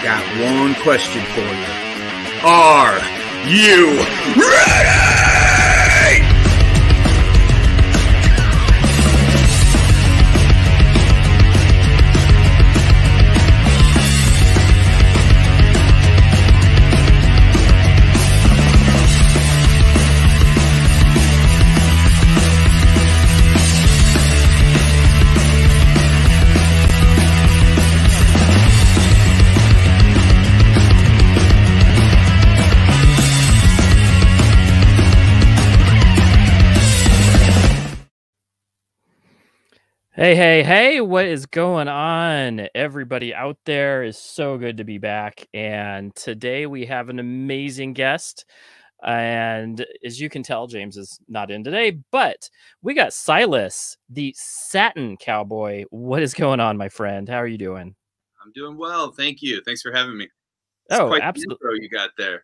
got one question for you. Are you ready? Hey, hey, hey, what is going on? Everybody out there is so good to be back. And today we have an amazing guest. And as you can tell, James is not in today, but we got Silas, the Satin Cowboy. What is going on, my friend? How are you doing? I'm doing well. Thank you. Thanks for having me. It's Oh, quite the absolutely. intro you got there.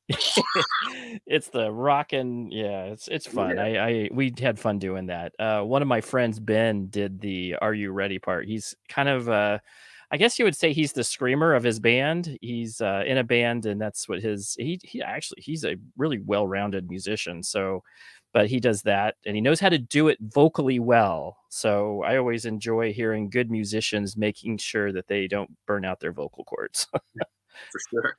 It's the rockin', yeah, it's fun. Yeah. We had fun doing that. One of my friends, Ben, did the "Are You Ready" part. He's kind of I guess you would say he's the screamer of his band. He's in a band, and that's what he actually he's a really well-rounded musician. So, but he does that, and he knows how to do it vocally well. So I always enjoy hearing good musicians making sure that they don't burn out their vocal cords. For sure.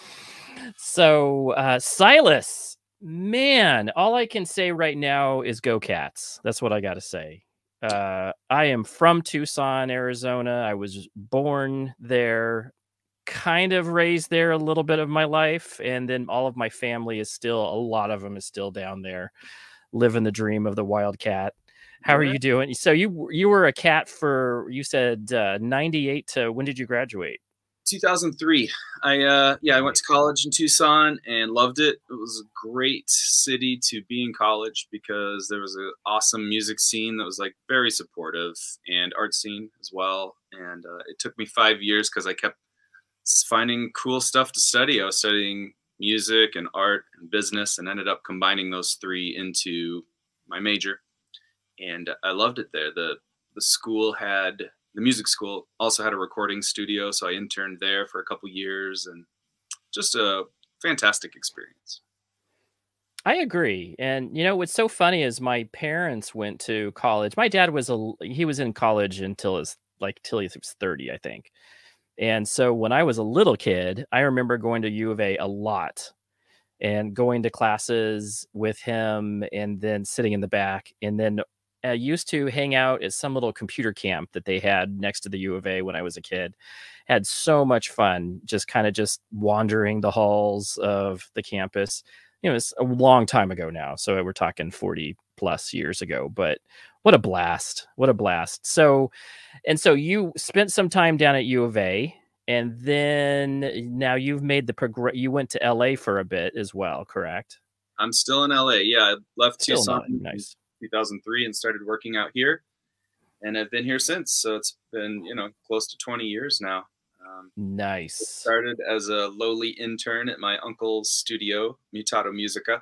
So, Silas, man, all I can say right now is go Cats. That's what I got to say. I am from Tucson, Arizona. I was born there, kind of raised there a little bit of my life. And then all of my family is still, a lot of them is still down there, living the dream of the wild cat. How are you doing? So you were a cat for, you said 98 to, when did you graduate? 2003. I went to college in Tucson and loved it. It was a great city to be in college because there was an awesome music scene that was like very supportive, and art scene as well. And it took me 5 years because I kept finding cool stuff to study. I was studying music and art and business, and ended up combining those three into my major. And I loved it there. The music school also had a recording studio, so I interned there for a couple years, and just a fantastic experience. I agree. And what's so funny is my parents went to college. My dad he was in college until till he was 30, I think. And so when I was a little kid, I remember going to U of A a lot and going to classes with him, and then sitting in the back, and then I used to hang out at some little computer camp that they had next to the U of A when I was a kid. Had so much fun just kind of just wandering the halls of the campus. It's a long time ago now, so we're talking 40 plus years ago, but what a blast. What a blast. So you spent some time down at U of A, and then now you've made you went to LA for a bit as well, correct? I'm still in LA. Yeah, I left Still Tucson. nice. 2003 and started working out here, and I've been here since. So it's been close to 20 years now. Nice. Started as a lowly intern at my uncle's studio, Mutato Musica.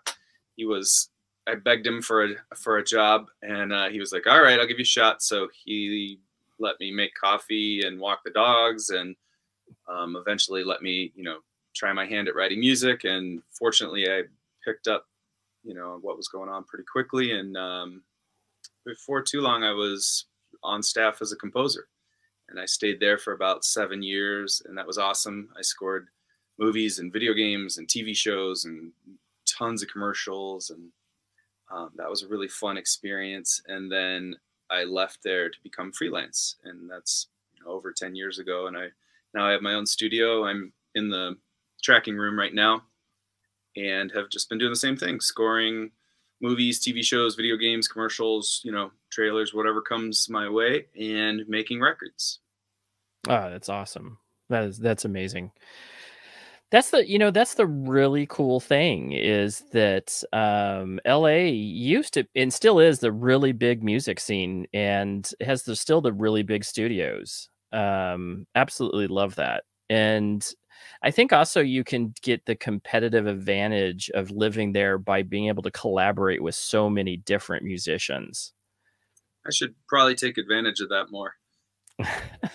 I begged him for a job, and he was like, "All right, I'll give you a shot." So he let me make coffee and walk the dogs, and eventually let me try my hand at writing music. And fortunately, I picked up what was going on pretty quickly. And before too long, I was on staff as a composer, and I stayed there for about 7 years, and that was awesome. I scored movies and video games and TV shows and tons of commercials, and that was a really fun experience. And then I left there to become freelance, and that's over 10 years ago. And now I have my own studio. I'm in the tracking room right now, and have just been doing the same thing, scoring movies, TV shows, video games, commercials, trailers, whatever comes my way, and making records. Oh, that's awesome. That's amazing. That's the really cool thing is that LA used to, and still is, the really big music scene, and has still the really big studios. Absolutely love that. And I think also you can get the competitive advantage of living there by being able to collaborate with so many different musicians. I should probably take advantage of that more.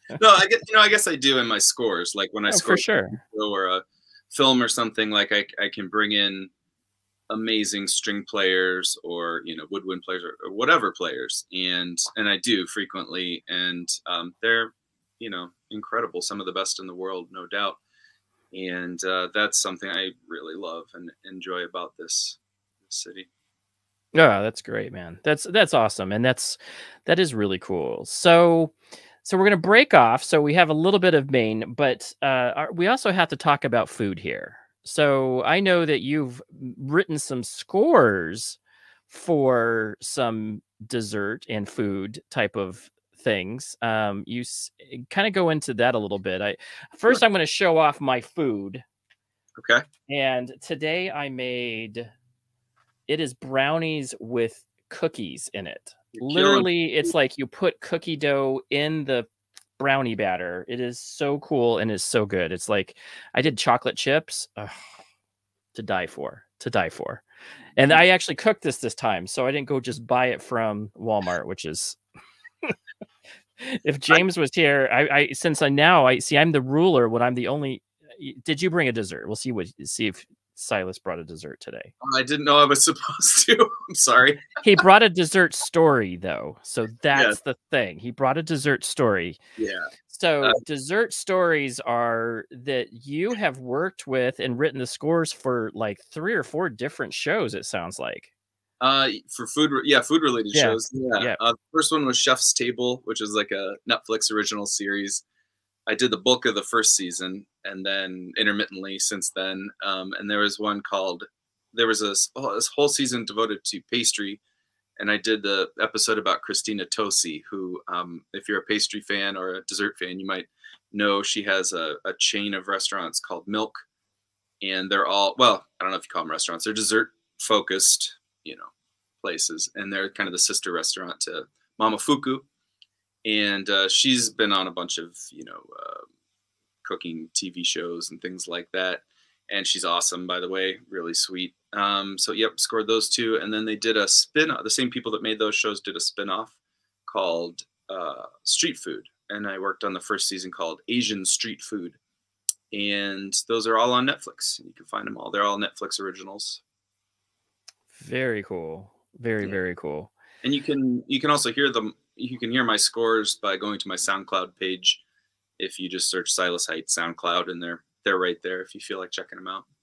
No, I guess I do in my scores. Like when I Oh, score for sure. a show or a film or something, like I can bring in amazing string players or woodwind players or whatever players, and I do frequently, and they're incredible, some of the best in the world, no doubt. And that's something I really love and enjoy about this city. Yeah, that's great, man. That's awesome, and that is really cool. So we're gonna break off. So we have a little bit of Maine, but we also have to talk about food here. So I know that you've written some scores for some dessert and food type of things. You kind of go into that a little bit. I'm going to show off my food. Okay. And today I made. It is brownies with cookies in it. Literally, it's like you put cookie dough in the brownie batter. It is so cool and it's so good. It's like I did chocolate chips. Ugh, to die for. And I actually cooked this time, so I didn't go just buy it from Walmart, which is if James was here, I since I see I'm the ruler when I'm the only. Did you bring a dessert? We'll see if Silas brought a dessert today. I didn't know I was supposed to. I'm sorry. He brought a dessert story, though. So that's the thing. He brought a dessert story. Yeah. So dessert stories are that you have worked with and written the scores for like 3 or 4 different shows, it sounds like. For food related shows. Yeah. The first one was Chef's Table, which is like a Netflix original series. I did the bulk of the first season, and then intermittently since then. And there was a whole season devoted to pastry, and I did the episode about Christina Tosi, who, if you're a pastry fan or a dessert fan, you might know she has a chain of restaurants called Milk, and they're all, well, I don't know if you call them restaurants, they're dessert focused, places, and they're kind of the sister restaurant to Momofuku. And she's been on a bunch of, cooking TV shows and things like that. And she's awesome, by the way, really sweet. So, scored those 2. And then they did a spin-off. The same people that made those shows did a spin-off called Street Food. And I worked on the first season called Asian Street Food. And those are all on Netflix. You can find them all. They're all Netflix originals. Very cool. Very cool. And you can also hear them. You can hear my scores by going to my SoundCloud page. If you just search Silas Height SoundCloud, and they're right there if you feel like checking them out.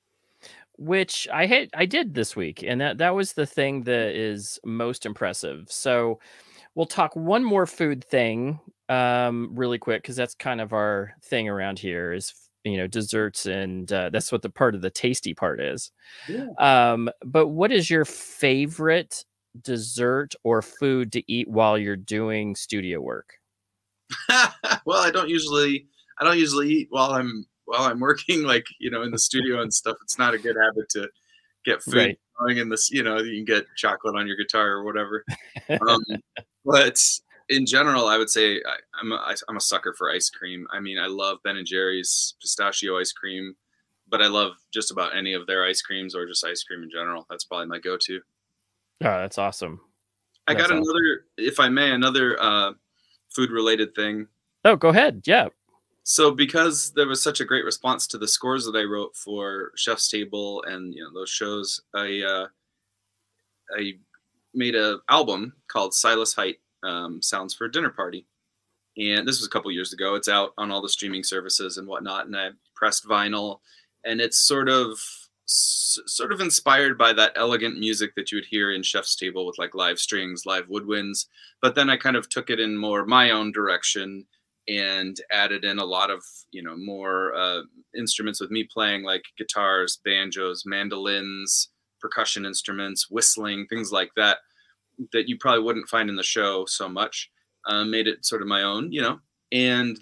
Which I did this week, and that was the thing that is most impressive. So we'll talk one more food thing really quick, because that's kind of our thing around here is desserts, and that's what the part of the tasty part is. Yeah. But what is your favorite dessert or food to eat while you're doing studio work? Well, I don't usually eat while I'm working, like, in the studio and stuff. It's not a good habit to get food going in this, you can get chocolate on your guitar or whatever. But in general, I would say I'm a sucker for ice cream. I mean, I love Ben & Jerry's pistachio ice cream, but I love just about any of their ice creams or just ice cream in general. That's probably my go-to. Oh, that's awesome. I got another, if I may, food-related thing. Oh, go ahead. Yeah. So because there was such a great response to the scores that I wrote for Chef's Table and those shows, I made an album called Silas Height Sounds for a Dinner Party. And this was a couple years ago. It's out on all the streaming services and whatnot. And I pressed vinyl, and it's sort of inspired by that elegant music that you would hear in Chef's Table with like live strings, live woodwinds. But then I kind of took it in more my own direction and added in a lot of, more instruments with me playing, like guitars, banjos, mandolins, percussion instruments, whistling, things like that you probably wouldn't find in the show so much. Made it sort of my own, and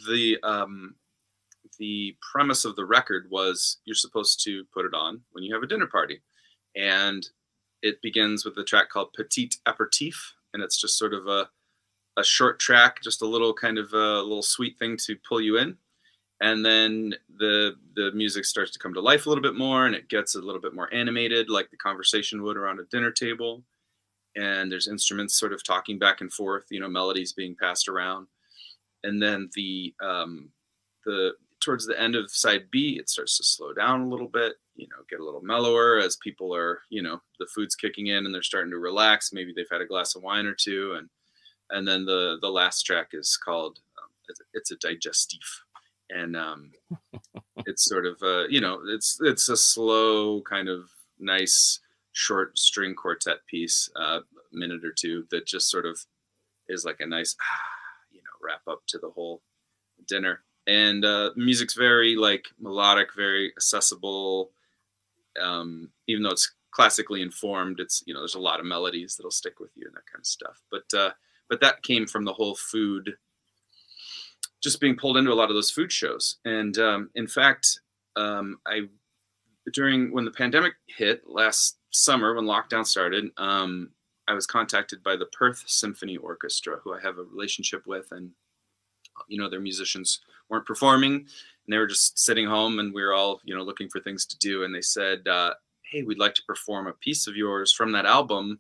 the premise of the record was you're supposed to put it on when you have a dinner party. And it begins with a track called Petit Aperitif. And it's just sort of a short track, just a little kind of a little sweet thing to pull you in. And then the music starts to come to life a little bit more, and it gets a little bit more animated, like the conversation would around a dinner table. And there's instruments sort of talking back and forth, melodies being passed around. and then the towards the end of side B, it starts to slow down a little bit, get a little mellower as people are, the food's kicking in and they're starting to relax. Maybe they've had a glass of wine or two. And then the last track is called, it's a digestif. And it's sort of, it's a slow kind of nice short string quartet piece, minute or two, that just sort of is like a nice, wrap up to the whole dinner. And music's very like melodic, very accessible. Even though it's classically informed, it's, there's a lot of melodies that'll stick with you and that kind of stuff. But that came from the whole food, just being pulled into a lot of those food shows. And in fact, when the pandemic hit last summer, when lockdown started, I was contacted by the Perth Symphony Orchestra, who I have a relationship with, and their musicians weren't performing, and they were just sitting home, and we were all looking for things to do. And they said, "Hey, we'd like to perform a piece of yours from that album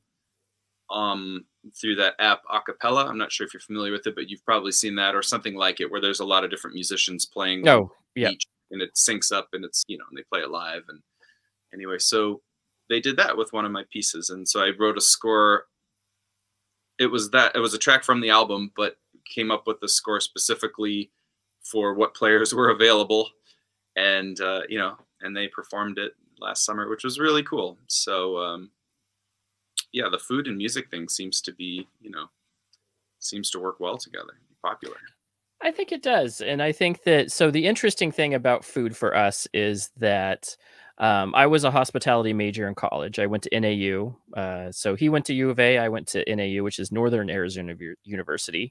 through that app Acapella." I'm not sure if you're familiar with it, but you've probably seen that or something like it, where there's a lot of different musicians playing. Oh, yeah. Each, and it syncs up, and it's and they play it live. And anyway, so they did that with one of my pieces, and so I wrote a score. It was a track from the album, but came up with the score specifically for what players were available, and and they performed it last summer, which was really cool. So yeah, the food and music thing seems to be seems to work well together, be popular. I think it does. And I think that, so the interesting thing about food for us is that I was a hospitality major in college. I went to NAU. So he went to U of A. I went to NAU, which is Northern Arizona University.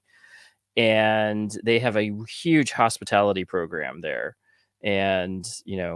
And they have a huge hospitality program there. And,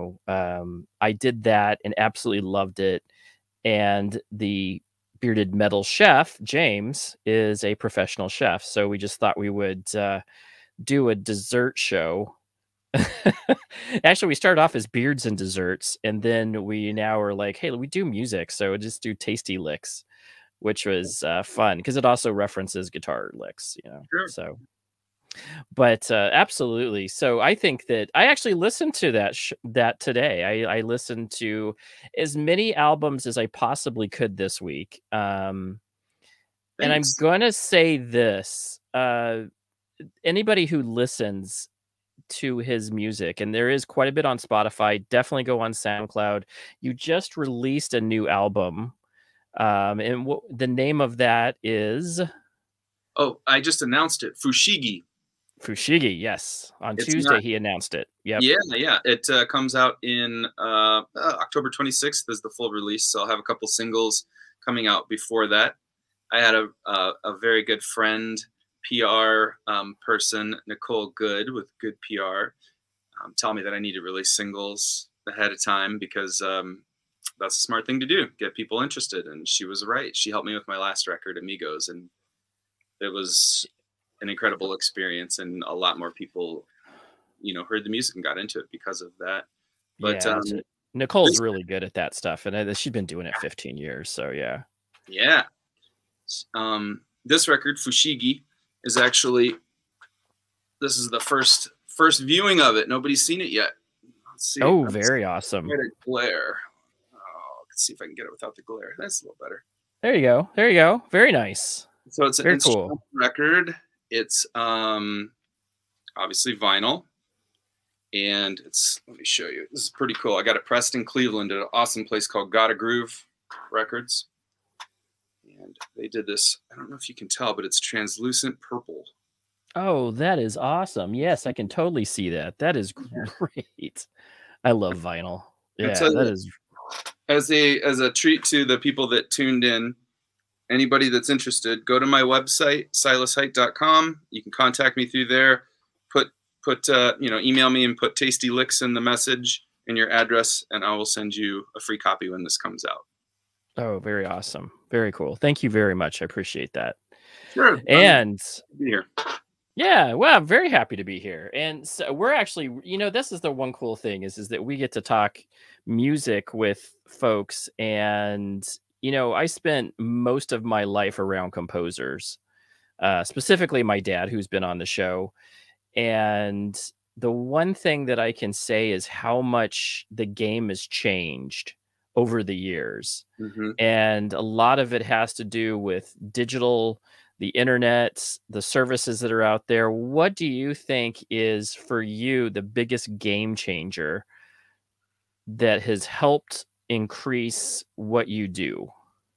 I did that and absolutely loved it. And the bearded metal chef, James, is a professional chef. So we just thought we would do a dessert show. Actually, we started off as beards and desserts, and then we now are like, hey, we do music, so just do tasty licks, which was fun because it also references guitar licks, Sure. So but absolutely. So I think that I actually listened to that today. I listened to as many albums as I possibly could this week. And I'm going to say this, anybody who listens to his music, and there is quite a bit on Spotify, definitely go on SoundCloud. You just released a new album. And the name of that is? Oh, I just announced it. Fushigi. Fushigi, yes. On Tuesday, he announced it. Yep. Yeah. It comes out in October 26th is the full release. So I'll have a couple singles coming out before that. I had a very good friend, PR person, Nicole Good with Good PR, tell me that I need to release singles ahead of time because that's a smart thing to do, get people interested. And she was right. She helped me with my last record, Amigos, and it was an incredible experience, and a lot more people, heard the music and got into it because of that. But yeah, Nicole's really good at that stuff, and she's been doing it 15 years. So yeah. This record, Fushigi, is actually, this is the first viewing of it. Nobody's seen it yet. Let's see. Oh, very awesome. Glare. Oh, let's see if I can get it without the glare. That's a little better. There you go. Very nice. So it's an very instrumental cool record. It's obviously vinyl, and let me show you. This is pretty cool. I got it pressed in Cleveland at an awesome place called Gotta Groove Records, and they did this. I don't know if you can tell, but it's translucent purple. Oh, that is awesome. Yes, I can totally see that. That is great. I love vinyl. Yeah, that is. As a treat to the people that tuned in, anybody that's interested, go to my website, silasheight.com. You can contact me through there. Email me and put Tasty Licks in the message and your address, and I will send you a free copy when this comes out. Oh, very awesome. Very cool. Thank you very much. I appreciate that. Sure. And be here. Yeah, well, I'm very happy to be here. And so we're actually, this is the one cool thing is that we get to talk music with folks. And, I spent most of my life around composers, specifically my dad, who's been on the show. And the one thing that I can say is how much the game has changed over the years. Hmm. And a lot of it has to do with digital, the internet, the services that are out there. What do you think is for you the biggest game changer that has helped increase what you do?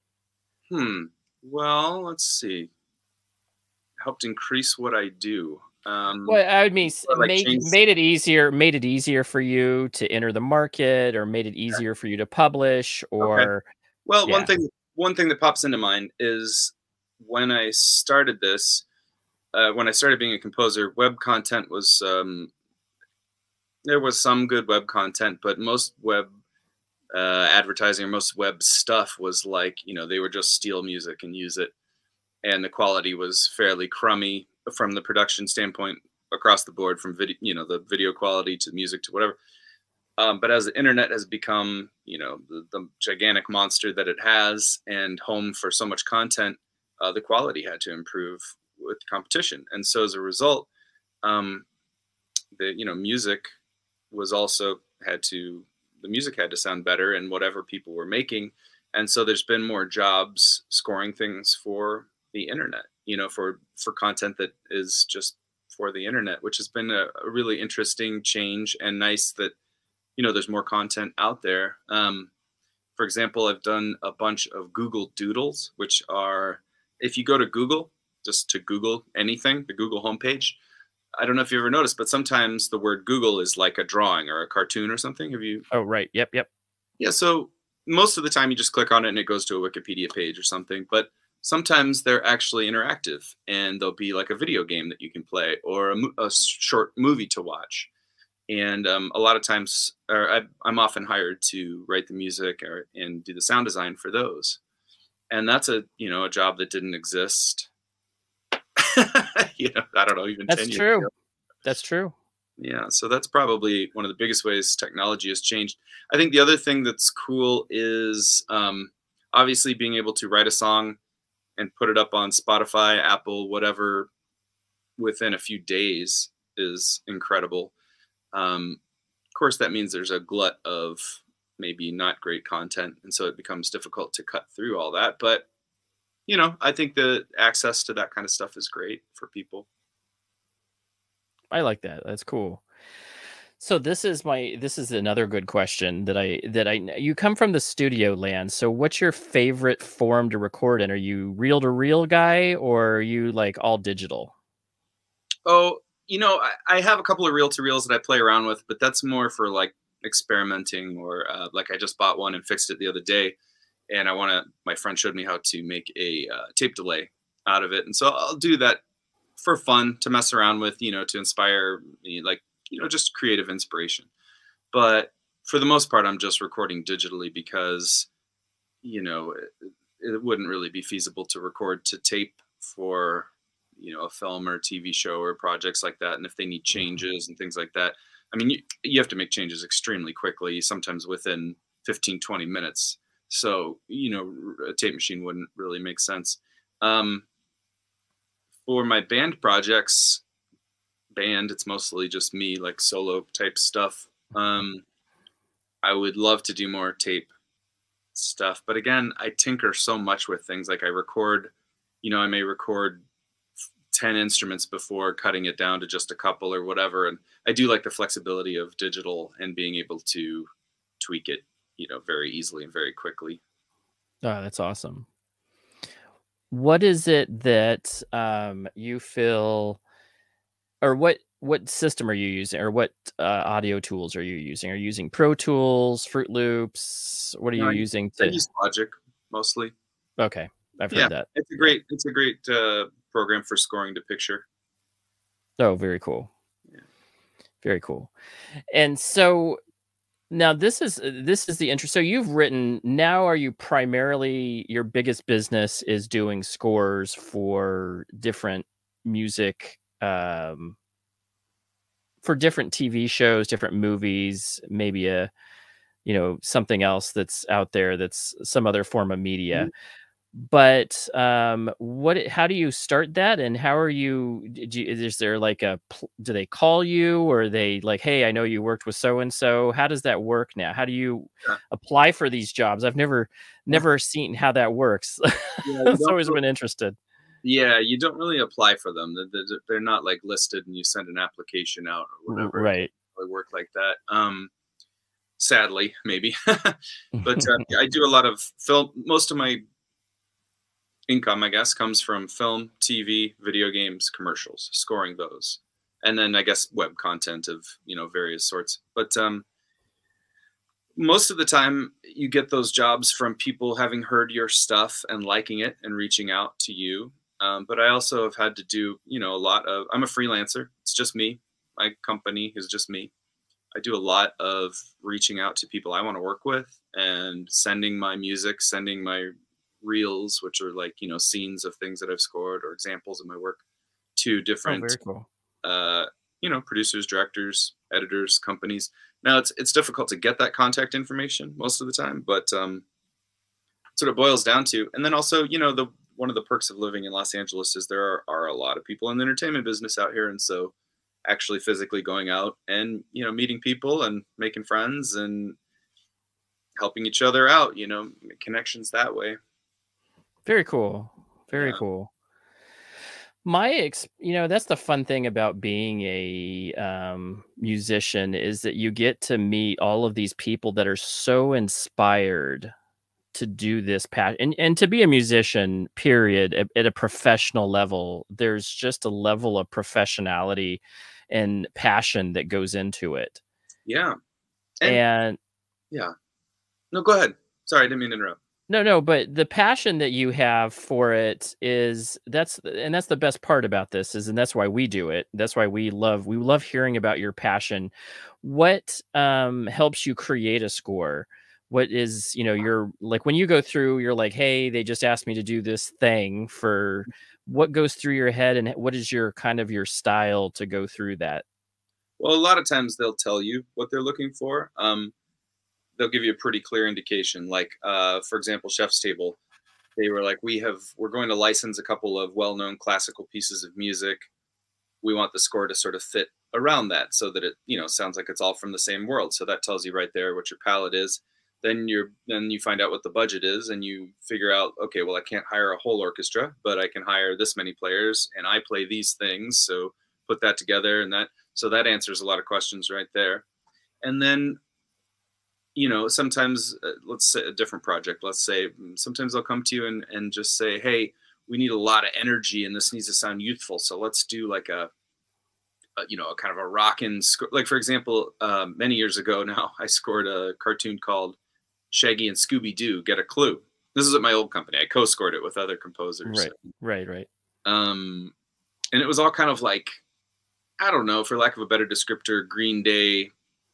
Well, let's see. Helped increase what I do. Well, I would mean Or like change. made it easier for you to enter the market, or made it easier for you to publish, Okay. or Well, yeah. one thing that pops into mind is when I started this, when I started being a composer, web content was there was some good web content, but most web advertising or most web stuff was like, they would just steal music and use it, and the quality was fairly crummy from the production standpoint across the board, from video, the video quality to music to whatever. But as the internet has become, the gigantic monster that it has, and home for so much content, the quality had to improve with competition. And so as a result, um, music was also the music had to sound better in whatever people were making. And so there's been more jobs scoring things for the internet, for content that is just for the internet, which has been a really interesting change, and nice that there's more content out there. For example, I've done a bunch of Google Doodles, which are, if you go to Google, just to Google anything, the Google homepage, I don't know if you ever noticed, but sometimes the word Google is like a drawing or a cartoon or something. Have you? Oh, right. Yep. Yep. Yeah. So most of the time you just click on it and it goes to a Wikipedia page or something, but sometimes they're actually interactive, and there'll be like a video game that you can play, or a short movie to watch. And a lot of times, I'm often hired to write the music and do the sound design for those. And that's a job that didn't exist. I don't know, even 10 That's years true. ago. That's true. Yeah, so that's probably one of the biggest ways technology has changed. I think the other thing that's cool is obviously being able to write a song and put it up on Spotify, Apple, whatever, within a few days is incredible. Of course, that means there's a glut of maybe not great content, and so it becomes difficult to cut through all that. But I think the access to that kind of stuff is great for people. I like that. That's cool. So this is another good question that you come from the studio land. So what's your favorite form to record in? Are you reel to reel guy, or are you like all digital? Oh, I have a couple of reel to reels that I play around with, but that's more for like experimenting, or like I just bought one and fixed it the other day, and my friend showed me how to make a tape delay out of it, and so I'll do that for fun, to mess around with, to inspire me, like, just creative inspiration. But for the most part, I'm just recording digitally, because it wouldn't really be feasible to record to tape for a film or TV show or projects like that. And if they need changes and things like that, I mean, you have to make changes extremely quickly, sometimes within 15-20 minutes. So a tape machine wouldn't really make sense. For my band projects, it's mostly just me, like solo type stuff. I would love to do more tape stuff, but again, I tinker so much with things. Like I may record 10 instruments before cutting it down to just a couple or whatever. And I do like the flexibility of digital and being able to tweak it, very easily and very quickly. Oh, that's awesome. What is it that you feel, or what system are you using, or what audio tools are you using? Are you using Pro Tools, Fruit Loops? What are you using I use Logic mostly. Okay, I've heard that. It's a great program for scoring to picture. Oh, very cool. Yeah. Very cool. And so now this is the interest. So you've written, now are you primarily, your biggest business is doing scores for different music, for different TV shows, different movies, maybe something else that's out there, that's some other form of media. But how do you start that, and how are you? Is there like do they call you, or are they like, hey, I know you worked with so and so? How does that work now? How do you Yeah. apply for these jobs? I've never seen how that works. Yeah, It's always been interested. yeah, you don't really apply for them. They're not like listed and you send an application out or whatever. It Right. doesn't really work like that. Sadly, maybe. But yeah, I do a lot of film. Most of my income, I guess, comes from film, TV, video games, commercials, scoring those, and then I guess web content of various sorts. But most of the time, you get those jobs from people having heard your stuff and liking it and reaching out to you. But I also have had to do a lot of. I'm a freelancer. It's just me. My company is just me. I do a lot of reaching out to people I want to work with and sending my music, sending my reels, which are like, scenes of things that I've scored or examples of my work to Oh, different, very cool. producers, directors, editors, companies. Now it's difficult to get that contact information most of the time, but that's what it boils down to. And then also, one of the perks of living in Los Angeles is there are a lot of people in the entertainment business out here. And so actually physically going out and, meeting people and making friends and helping each other out, connections that way. Very cool. Very Yeah. cool. That's the fun thing about being a musician, is that you get to meet all of these people that are so inspired to do this and to be a musician, period, at a professional level. There's just a level of professionality and passion that goes into it. Yeah. And yeah. No, go ahead. Sorry, I didn't mean to interrupt. no, but the passion that you have for it that's the best part about this and that's why we do it. That's why we love hearing about your passion. What helps you create a score? What is, you're like, when you go through, you're like, hey, they just asked me to do this thing. For what goes through your head, and what is your kind of your style to go through that? Well, a lot of times they'll tell you what they're looking for. They'll give you a pretty clear indication. Like, for example, Chef's Table, they were like, we're going to license a couple of well-known classical pieces of music. We want the score to sort of fit around that so that it, sounds like it's all from the same world. So that tells you right there what your palette is. Then you find out what the budget is and you figure out, okay, well, I can't hire a whole orchestra, but I can hire this many players and I play these things. So put that together so that answers a lot of questions right there. And then, sometimes let's say a different project, let's say sometimes they'll come to you and just say, hey, we need a lot of energy and this needs to sound youthful. So let's do like a kind of a rockin' score. Like, for example, many years ago now, I scored a cartoon called Shaggy and Scooby-Doo Get a Clue. This is at my old company. I co-scored it with other composers. Right. And it was all kind of like, I don't know, for lack of a better descriptor, Green Day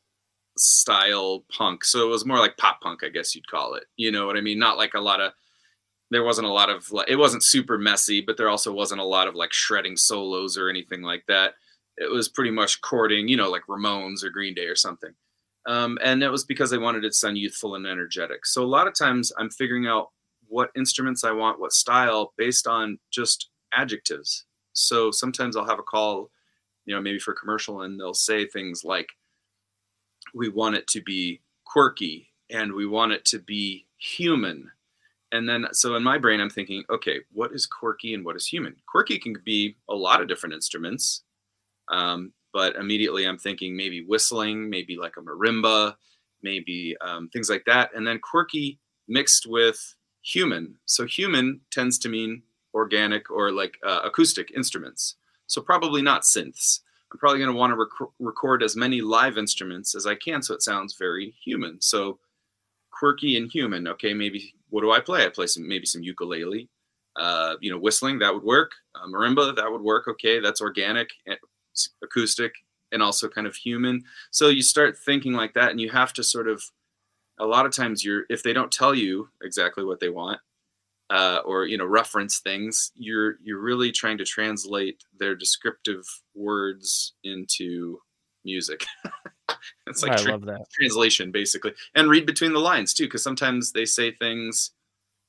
style punk. So it was more like pop punk, I guess you'd call it. You know what I mean? Not like there wasn't a lot of, it wasn't super messy, but there also wasn't a lot of like shredding solos or anything like that. It was pretty much chording, like Ramones or Green Day or something. And it was because I wanted it to sound youthful and energetic. So a lot of times I'm figuring out what instruments I want, what style, based on just adjectives. So sometimes I'll have a call, maybe for a commercial, and they'll say things like, we want it to be quirky and we want it to be human. And then, so in my brain, I'm thinking, okay, what is quirky and what is human? Quirky can be a lot of different instruments. But immediately I'm thinking maybe whistling, maybe like a marimba, maybe things like that. And then quirky mixed with human. So human tends to mean organic or like acoustic instruments. So probably not synths. I'm probably going to want to record as many live instruments as I can so it sounds very human. So quirky and human. Okay, maybe what do I play? I play maybe some ukulele. Whistling, that would work. Marimba, that would work. Okay, that's organic, acoustic, and also kind of human. So you start thinking like that, and you have to sort of, a lot of times if they don't tell you exactly what they want, or reference things, you're really trying to translate their descriptive words into music. It's like I love that translation, basically, and read between the lines too, because sometimes they say things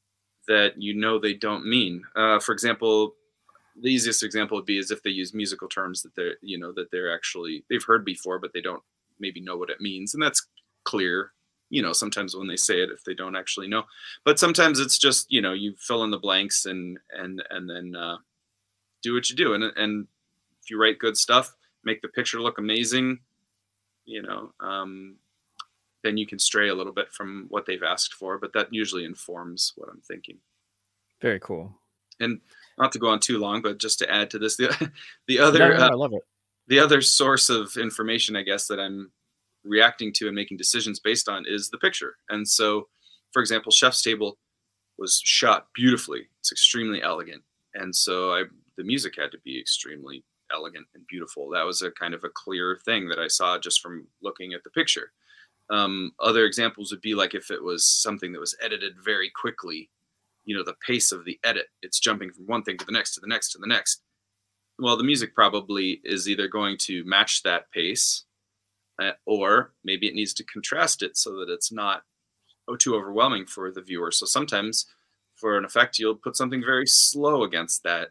that you know they don't mean. For example, the easiest example would be is if they use musical terms that they're, you know, that they're actually they've heard before, but they don't maybe know what it means, and that's clear. You know, sometimes when they say it, if they don't actually know, but sometimes it's just, you know, you fill in the blanks and then do what you do, and if you write good stuff, make the picture look amazing, you know, then you can stray a little bit from what they've asked for, but that usually informs what I'm thinking. Very cool. And not to go on too long, but just to add to this, the No, other no, I love it. the other source of information, I guess, that I'm reacting to and making decisions based on is the picture. And so, for example, Chef's Table was shot beautifully. It's extremely elegant. And so the music had to be extremely elegant and beautiful. That was a kind of a clear thing that I saw just from looking at the picture. Other examples would be like if it was something that was edited very quickly, you know, the pace of the edit, it's jumping from one thing to the next, to the next, to the next. Well, the music probably is either going to match that pace, or maybe it needs to contrast it so that it's not too overwhelming for the viewer. So sometimes for an effect, you'll put something very slow against that.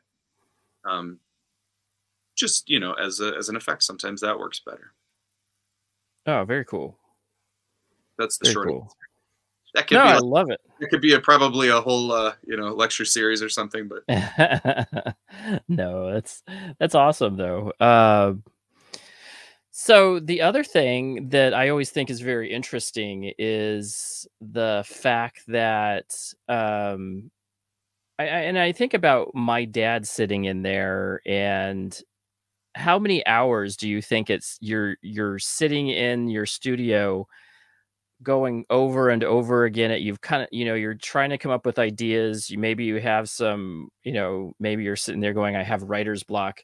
Just, you know, as an effect, sometimes that works better. Oh, very cool. That's the Very short cool. answer. That could No, be I like, love it. it could be probably a whole, you know, lecture series or something, but No, that's awesome though. So the other thing that I always think is very interesting is the fact that I think about my dad sitting in there, and how many hours do you think you're sitting in your studio going over and over again at you've kind of, you know, you're trying to come up with ideas, maybe you have some, you know, maybe you're sitting there going, I have writer's block.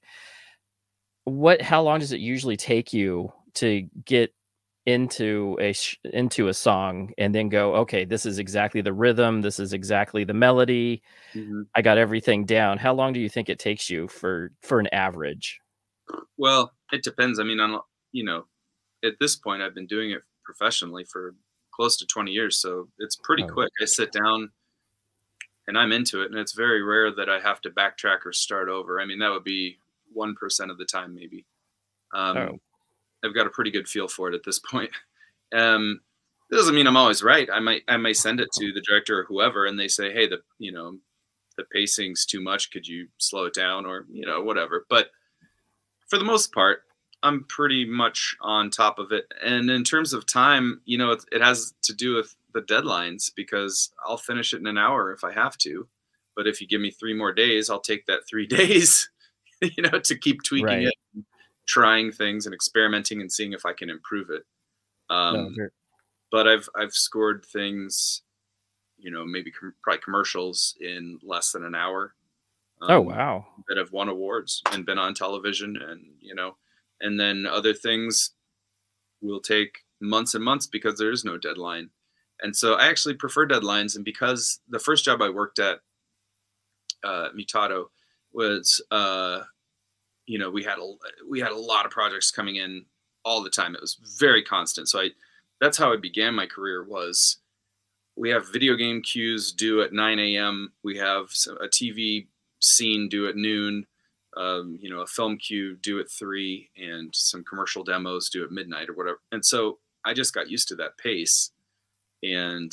How long does it usually take you to get into into a song and then go, okay, this is exactly the rhythm, this is exactly the melody, Mhm. I got everything down? How long do you think it takes you for an average? Well, it depends. I mean, you know, at this point, I've been doing it professionally for close to 20 years, so it's pretty Oh, quick. I sit down and I'm into it, and it's very rare that I have to backtrack or start over. I mean, that would be 1% of the time, maybe. oh, I've got a pretty good feel for it at this point. It doesn't mean I'm always right. I might send it to the director or whoever, and they say, hey, you know, the pacing's too much. Could you slow it down, or, you know, whatever. But for the most part, I'm pretty much on top of it. And in terms of time, you know, it has to do with the deadlines, because I'll finish it in an hour if I have to. But if you give me 3 more days, I'll take that 3 days, you know, to keep tweaking right. it, trying things and experimenting and seeing if I can improve it. No, Um, but I've scored things, you know, maybe probably commercials in less than an hour. oh, Um, wow. that have won awards and been on television, and, you know, and then other things will take months and months because there is no deadline. And so I actually prefer deadlines. And because the first job I worked at, Mutato, was, you know, we had a lot of projects coming in all the time. It was very constant. So that's how I began my career. Was we have video game queues due at 9 a.m. We have a TV scene due at noon. You know, a film queue due at 3, and some commercial demos due at midnight or whatever. And so I just got used to that pace. And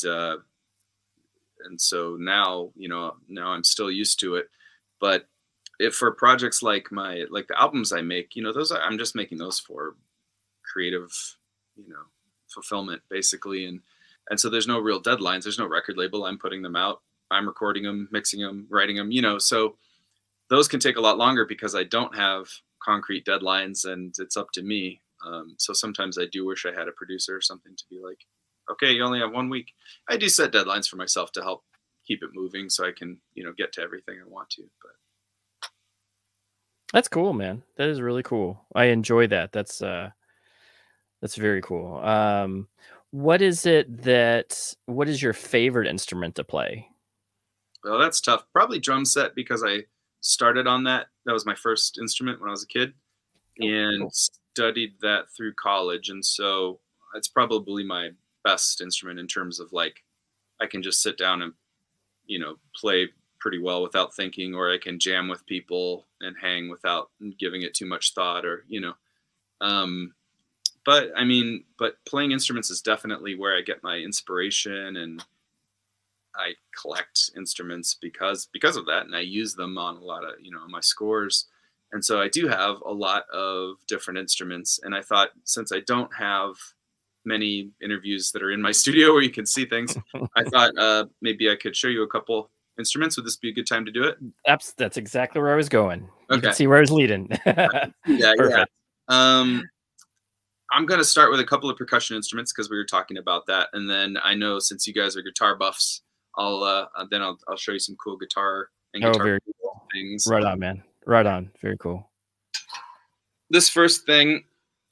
so now, you know, now I'm still used to it. But if for projects like the albums I make, you know, I'm just making those for creative, you know, fulfillment basically. And so there's no real deadlines. There's no record label. I'm putting them out. I'm recording them, mixing them, writing them, you know, so those can take a lot longer because I don't have concrete deadlines, and it's up to me. So sometimes I do wish I had a producer or something to be like, okay, you only have 1 week. I do set deadlines for myself to help keep it moving so I can, you know, get to everything I want to. But That's cool, man. That is really cool. I enjoy that. That's very cool. What is your favorite instrument to play? well, that's tough. Probably drum set, because I started on that. That was my first instrument when I was a kid, and Cool. studied that through college. And so it's probably my best instrument in terms of, like, I can just sit down and, play pretty well without thinking, or I can jam with people and hang without giving it too much thought, or but I mean, but playing instruments is definitely where I get my inspiration, and I collect instruments because of that, and I use them on a lot of my scores. And so I do have a lot of different instruments, and I thought, since I don't have many interviews that are in my studio where you can see things, I thought maybe I could show you a couple instruments. Would this be a good time to do it? That's exactly where I was going. You Okay. can see where I was leading. Yeah, Perfect. yeah. I'm going to start with a couple of percussion instruments because we were talking about that, and then I know since you guys are guitar buffs, I'll show you some cool guitar and guitar very cool things. Right on, man. Right on. Very cool. This first thing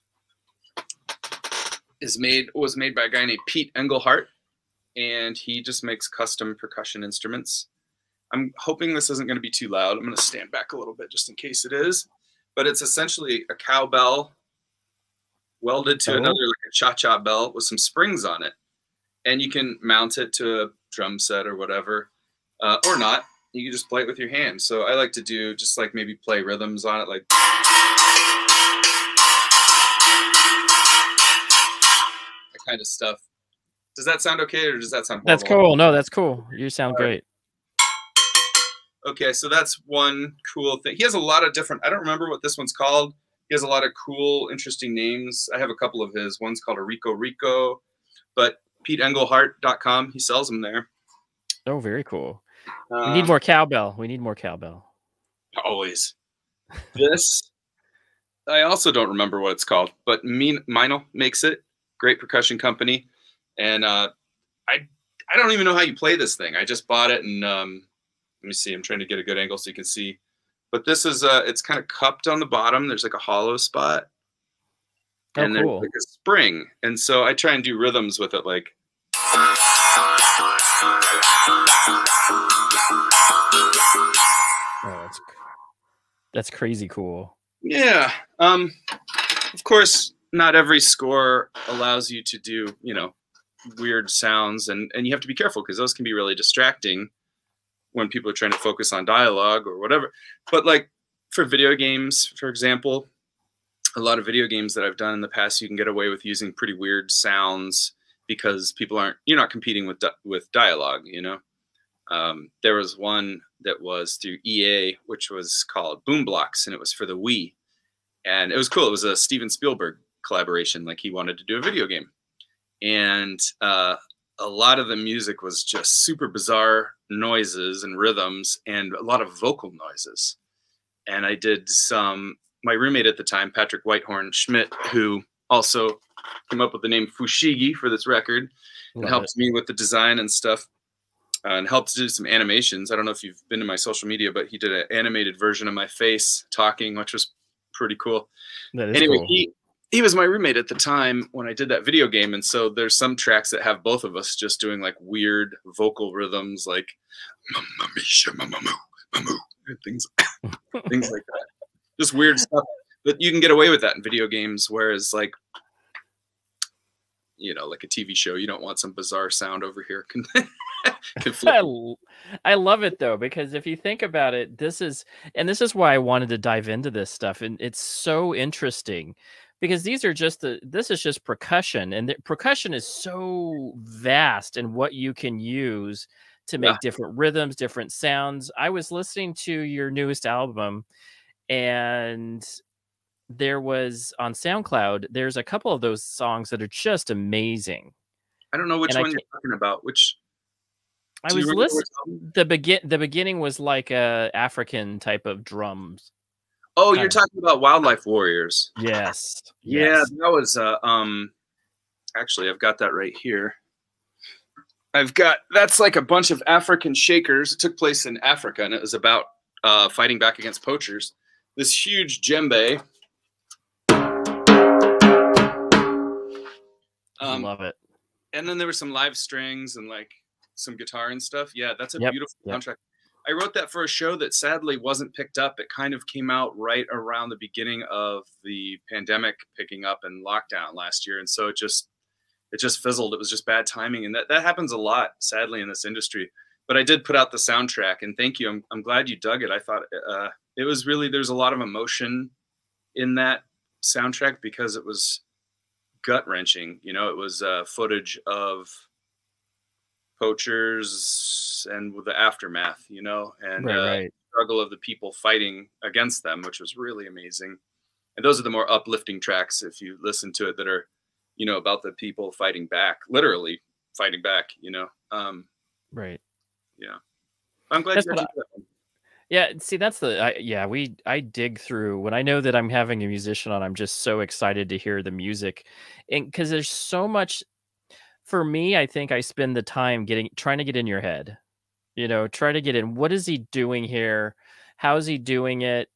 was made by a guy named Pete Engelhart, and he just makes custom percussion instruments. I'm hoping this isn't going to be too loud. I'm going to stand back a little bit just in case it is, but it's essentially a cowbell welded to another, like a cha-cha bell with some springs on it, and you can mount it to a drum set or whatever, or not. You can just play it with your hand. So I like to do just like maybe play rhythms on it, like that kind of stuff. Does that sound okay, or does that sound horrible? That's cool. No, that's cool. You sound great. Okay, so that's one cool thing. He has a lot of different, I don't remember what this one's called. He has a lot of cool, interesting names. I have a couple of his. One's called a Rico Rico, but PeteEngelhart.com, he sells them there. Oh, very cool. We need more cowbell. We need more cowbell. Always. This, I also don't remember what it's called, but Meinl makes it. Great percussion company. And I don't even know how you play this thing. I just bought it, and let me see. I'm trying to get a good angle so you can see. But this is it's kind of cupped on the bottom. There's like a hollow spot. And there's like a spring. And so I try and do rhythms with it, like that's crazy cool. Yeah. Of course, not every score allows you to do, weird sounds, and you have to be careful because those can be really distracting when people are trying to focus on dialogue or whatever. But like for video games, for example, a lot of video games that I've done in the past, you can get away with using pretty weird sounds because you're not competing with dialogue, There was one that was through EA, which was called Boom Blocks, and it was for the Wii. And it was cool. It was a Steven Spielberg collaboration. Like, he wanted to do a video game. And a lot of the music was just super bizarre noises and rhythms and a lot of vocal noises. And I did my roommate at the time, Patrick Whitehorn Schmidt, who also came up with the name Fushigi for this record and helped me with the design and stuff, and helped do some animations. I don't know if you've been to my social media, but he did an animated version of my face talking, which was pretty cool. Anyway, cool. He was my roommate at the time when I did that video game, and so there's some tracks that have both of us just doing like weird vocal rhythms, like things like that. Just weird stuff. But you can get away with that in video games, whereas like like a TV show, you don't want some bizarre sound over here. I love it though, because if you think about it, this is why I wanted to dive into this stuff, and it's so interesting because this is just percussion, and percussion is so vast in what you can use to make different rhythms, different sounds. I was listening to your newest album, and there was on SoundCloud, there's a couple of those songs that are just amazing. I don't know which one you're talking about. I was listening. The beginning was like a African type of drums. Oh, you're talking about Wildlife Warriors. Yes. Yeah, that was actually, I've got that right here. That's like a bunch of African shakers. It took place in Africa, and it was about fighting back against poachers. This huge djembe. Love it. And then there were some live strings and like some guitar and stuff. Yeah, that's a beautiful soundtrack. I wrote that for a show that sadly wasn't picked up. It kind of came out right around the beginning of the pandemic picking up and lockdown last year. And so it just fizzled. It was just bad timing. And that happens a lot, sadly, in this industry. but I did put out the soundtrack, and thank you. I'm glad you dug it. I thought it was really, there's a lot of emotion in that soundtrack because it was gut wrenching. You know, it was footage of poachers and with the aftermath, you know, and Right. struggle of the people fighting against them, which was really amazing. And those are the more uplifting tracks, if you listen to it, that are, you know, about the people fighting back, literally fighting back, you know. Right. Yeah. I'm glad That's you what got I, to do that one. yeah, see, that's I dig through when I know that I'm having a musician on, I'm just so excited to hear the music. And because there's so much for me, I think I spend the time trying to get in your head. You know, try to get in. What is he doing here? How is he doing it?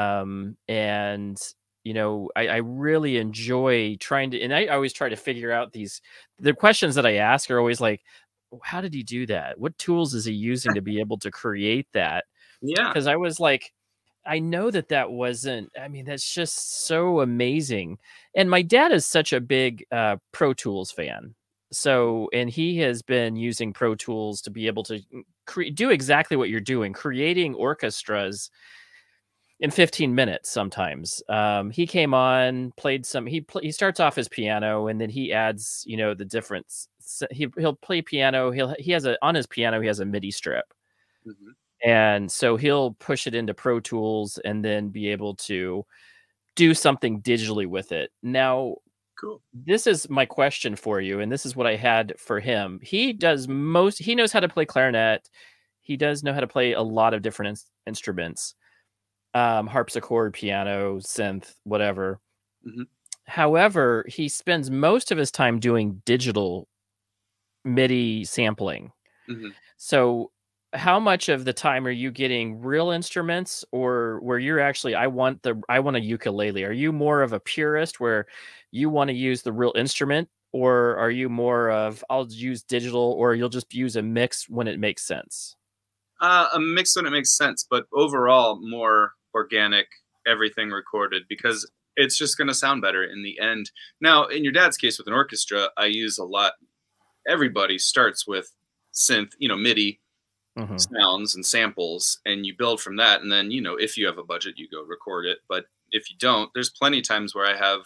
And you know, I really enjoy trying to, and I always try to figure out the questions that I ask are always like, how did he do that? What tools is he using to be able to create that? Yeah. Because I was like, I know that wasn't, I mean, that's just so amazing. And my dad is such a big Pro Tools fan. So, and he has been using Pro Tools to be able to do exactly what you're doing, creating orchestras in 15 minutes sometimes. He came on, played some, he starts off his piano and then he adds, you know, the difference. He'll play piano. He has on his piano, he has a MIDI strip. Hmm. And so he'll push it into Pro Tools and then be able to do something digitally with it. Now, Cool. this is my question for you, and this is what I had for him. He knows how to play clarinet. He does know how to play a lot of different instruments, harpsichord, piano, synth, whatever. Hmm. However, he spends most of his time doing digital MIDI sampling. Hmm. So how much of the time are you getting real instruments or where you're actually, I want a ukulele? Are you more of a purist where you want to use the real instrument, or are you more of I'll use digital, or you'll just use a mix when it makes sense? A mix when it makes sense, but overall more organic, everything recorded, because it's just going to sound better in the end. Now, in your dad's case with an orchestra, I use a lot. Everybody starts with synth, you know, MIDI Hmm. sounds and samples, and you build from that. And then, you know, if you have a budget, you go record it. But if you don't, there's plenty of times where I have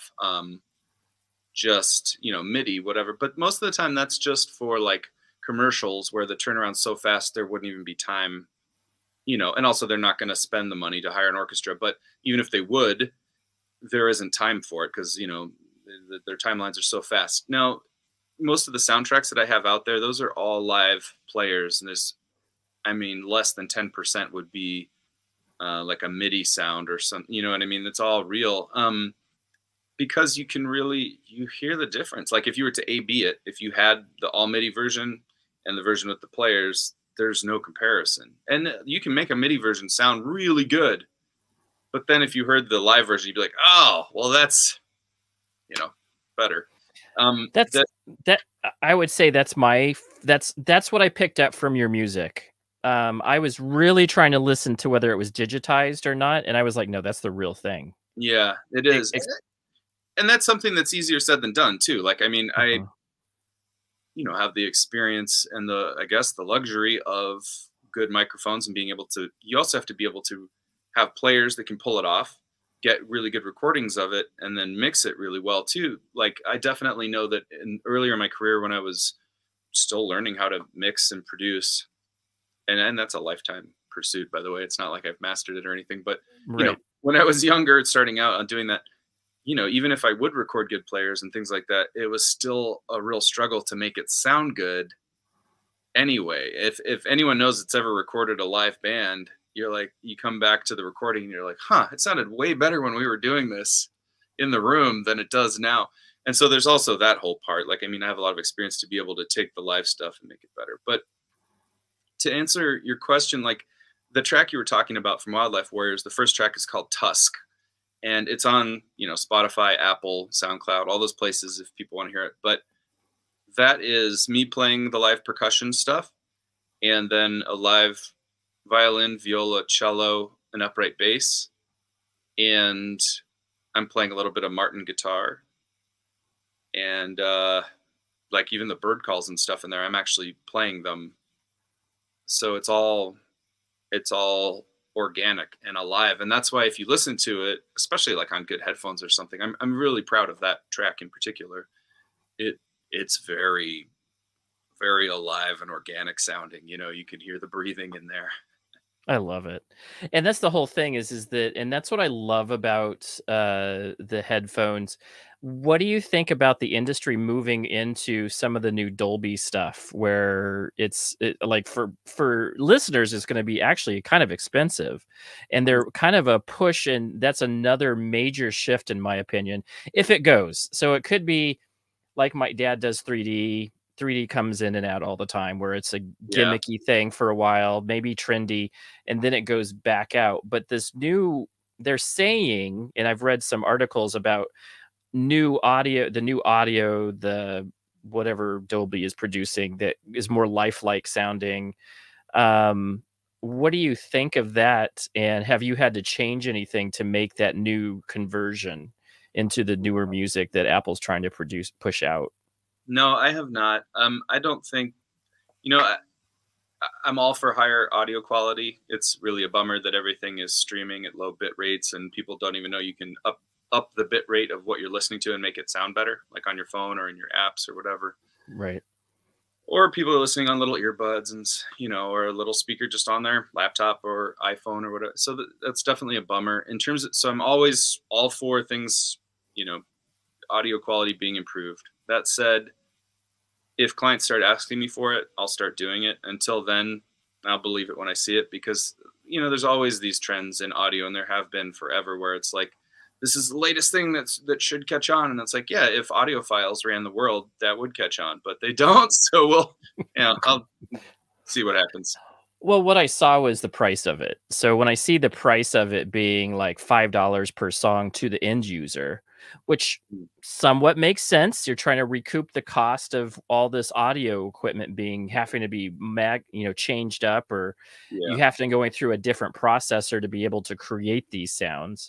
just, you know, MIDI, whatever. But most of the time, that's just for like commercials where the turnaround's so fast there wouldn't even be time, you know. And also, they're not going to spend the money to hire an orchestra. But even if they would, there isn't time for it because, you know, their timelines are so fast. Now, most of the soundtracks that I have out there, those are all live players, and there's, I mean, less than 10% would be like a MIDI sound or something. You know what I mean? It's all real. Because you can really, you hear the difference. Like if you were to A/B it, if you had the all MIDI version and the version with the players, there's no comparison. And you can make a MIDI version sound really good, but then if you heard the live version, you'd be like, oh, well, that's, you know, better. That's that I would say that's what I picked up from your music. I was really trying to listen to whether it was digitized or not, and I was like, no, that's the real thing. Yeah, it is. And that's something that's easier said than done too. Like, I mean, I, you know, have the experience and I guess the luxury of good microphones and being able to, you also have to be able to have players that can pull it off, get really good recordings of it, and then mix it really well too. Like I definitely know that earlier in my career when I was still learning how to mix and produce, and that's a lifetime pursuit, by the way. It's not like I've mastered it or anything, but you know, when I was younger, starting out on doing that, you know, even if I would record good players and things like that, it was still a real struggle to make it sound good anyway. If anyone knows it's ever recorded a live band, you're like, you come back to the recording and you're like, huh, it sounded way better when we were doing this in the room than it does now. And so there's also that whole part. Like, I mean, I have a lot of experience to be able to take the live stuff and make it better. But to answer your question, like the track you were talking about from Wildlife Warriors, the first track is called Tusk. And it's on, you know, Spotify, Apple, SoundCloud, all those places if people want to hear it. But that is me playing the live percussion stuff, and then a live violin, viola, cello, and upright bass. And I'm playing a little bit of Martin guitar. And like even the bird calls and stuff in there, I'm actually playing them So it's all organic and alive, and that's why if you listen to it, especially like on good headphones or something, I'm really proud of that track in particular. It it's very very alive and organic sounding. You know, you can hear the breathing in there. I love it. And that's the whole thing is that and that's what I love about the headphones. What do you think about the industry moving into some of the new Dolby stuff where like for listeners it's going to be actually kind of expensive and they're kind of a push and that's another major shift in my opinion if it goes. So it could be like my dad does 3D. 3D comes in and out all the time where it's a Yeah. gimmicky thing for a while, maybe trendy, and then it goes back out. But this new, they're saying, and I've read some articles about new audio, the whatever Dolby is producing that is more lifelike sounding. What do you think of that? And have you had to change anything to make that new conversion into the newer music that Apple's trying to push out? No, I have not. I don't think, you know, I'm all for higher audio quality. It's really a bummer that everything is streaming at low bit rates and people don't even know you can up the bit rate of what you're listening to and make it sound better, like on your phone or in your apps or whatever. Right. Or people are listening on little earbuds and or a little speaker just on their laptop or iPhone or whatever. So that's definitely a bummer. In terms of, so I'm always all for things, you know, audio quality being improved. That said, if clients start asking me for it, I'll start doing it. Until then, I'll believe it when I see it because, there's always these trends in audio and there have been forever where it's like, this is the latest thing that should catch on. And it's like, yeah, if audiophiles ran the world, that would catch on, but they don't. So I'll see what happens. Well, what I saw was the price of it. So when I see the price of it being like $5 per song to the end user, which somewhat makes sense. You're trying to recoup the cost of all this audio equipment having to be changed up, or you Yeah. have to going through a different processor to be able to create these sounds.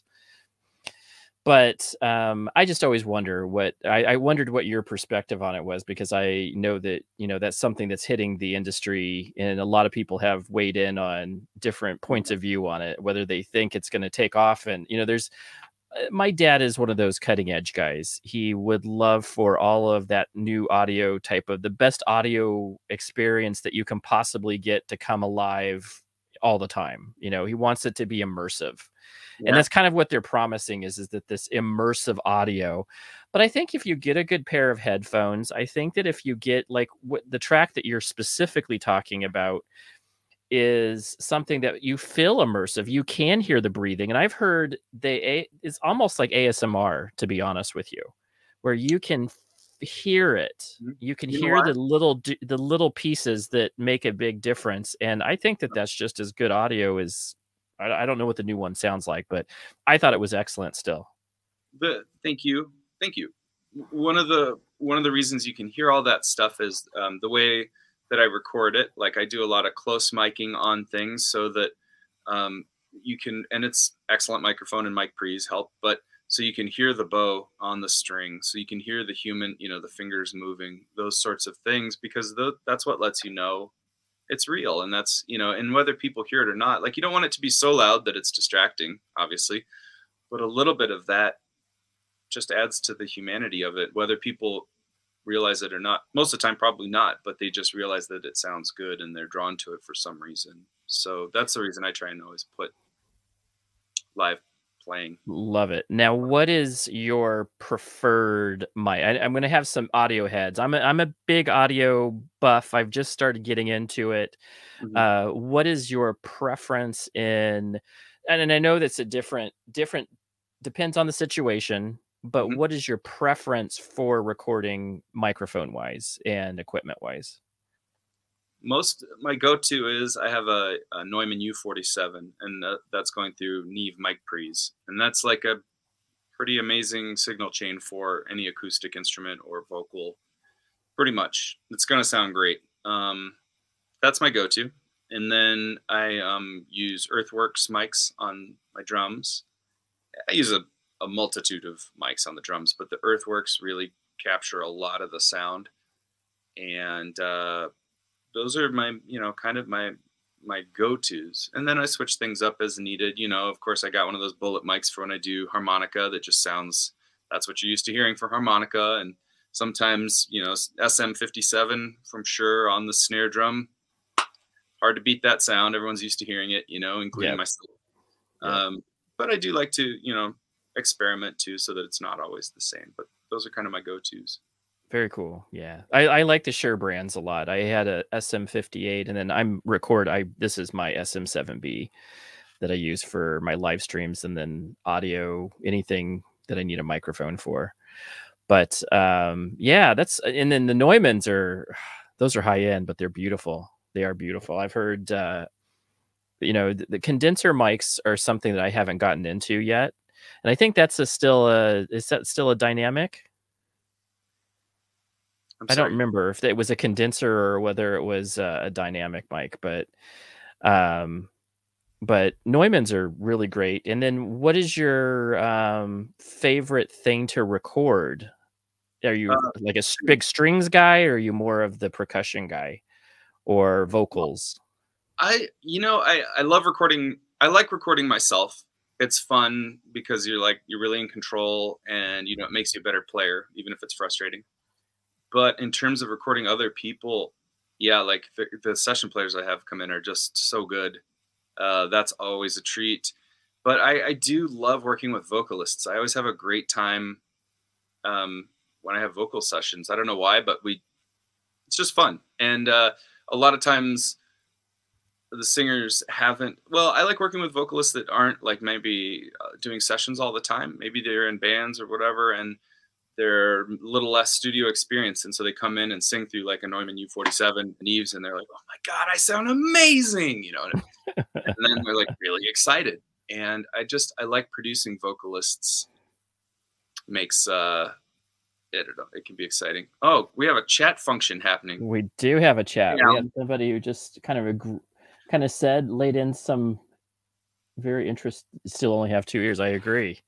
But I just always wonder I wondered what your perspective on it was, because I know that, that's something that's hitting the industry and a lot of people have weighed in on different points of view on it, whether they think it's going to take off. And, my dad is one of those cutting edge guys. He would love for all of that new audio type of the best audio experience that you can possibly get to come alive all the time. He wants it to be immersive. Yeah. And that's kind of what they're promising is that this immersive audio. But I think if you get a good pair of headphones, I think that if you get like the track that you're specifically talking about is something that you feel immersive, you can hear the breathing. And I've heard it's almost like ASMR, to be honest with you, where you can hear it. You can hear the little pieces that make a big difference. And I think that that's just as good audio as I don't know what the new one sounds like, but I thought it was excellent still. Thank you. One of the reasons you can hear all that stuff is the way that I record it. Like I do a lot of close miking on things so that you can, and it's excellent microphone and mic pre's help, but so you can hear the bow on the string, so you can hear the human, the fingers moving, those sorts of things, because that's what lets you know it's real. And that's, and whether people hear it or not, like you don't want it to be so loud that it's distracting, obviously, but a little bit of that just adds to the humanity of it, whether people realize it or not. Most of the time, probably not, but they just realize that it sounds good and they're drawn to it for some reason. So that's the reason I try and always put live playing. Love it. Now, what is your preferred mic? I'm going to have some audio heads. I'm a big audio buff. I've just started getting into it. Mm-hmm. What is your preference in? And I know that's a different depends on the situation. But Mm-hmm. what is your preference for recording microphone wise and equipment wise? My go-to is I have a Neumann U47, and that's going through Neve mic pre's, and that's like a pretty amazing signal chain for any acoustic instrument or vocal. Pretty much, it's going to sound great. That's my go-to, and then I use Earthworks mics on my drums. I use a multitude of mics on the drums, but the Earthworks really capture a lot of the sound, and those are my kind of my my go-tos, and then I switch things up as needed. You know, of course, I got one of those bullet mics for when I do harmonica that just sounds, that's what you're used to hearing for harmonica. And sometimes, you know, SM57 from Shure on the snare drum, hard to beat that sound. Everyone's used to hearing it, you know, including myself. But I do like to, you know, experiment too, so that it's not always the same. But those are kind of my go-tos. Very cool. Yeah. I like the Shure brands a lot. I had a SM58, and then this is my SM7B that I use for my live streams, and then audio, anything that I need a microphone for. But yeah, and then the Neumanns those are high end, but they're beautiful. They are beautiful. I've heard, you know, the condenser mics are something that I haven't gotten into yet. And I think is that still a dynamic? I don't remember if it was a condenser or whether it was a dynamic mic, but Neumanns are really great. And then what is your favorite thing to record? Are you like a big strings guy, or are you more of the percussion guy or vocals? I love recording. I like recording myself. It's fun because you're really in control, and, you know, it makes you a better player, even if it's frustrating. But in terms of recording other people, yeah, like the session players I have come in are just so good. That's always a treat. But I do love working with vocalists. I always have a great time when I have vocal sessions. I don't know why, but it's just fun. And a lot of times the singers haven't, well, I like working with vocalists that aren't like maybe doing sessions all the time. Maybe they're in bands or whatever, and they're a little less studio experience. And so they come in and sing through like a Neumann U47 Neves, and they're like, oh my God, I sound amazing. You know, and then they're like really excited. And I like producing vocalists. Makes, I don't know, it can be exciting. Oh, we have a chat function happening. We do have a chat. Yeah. We have somebody who just kind of laid in some very interesting, still only have 2 ears. I agree.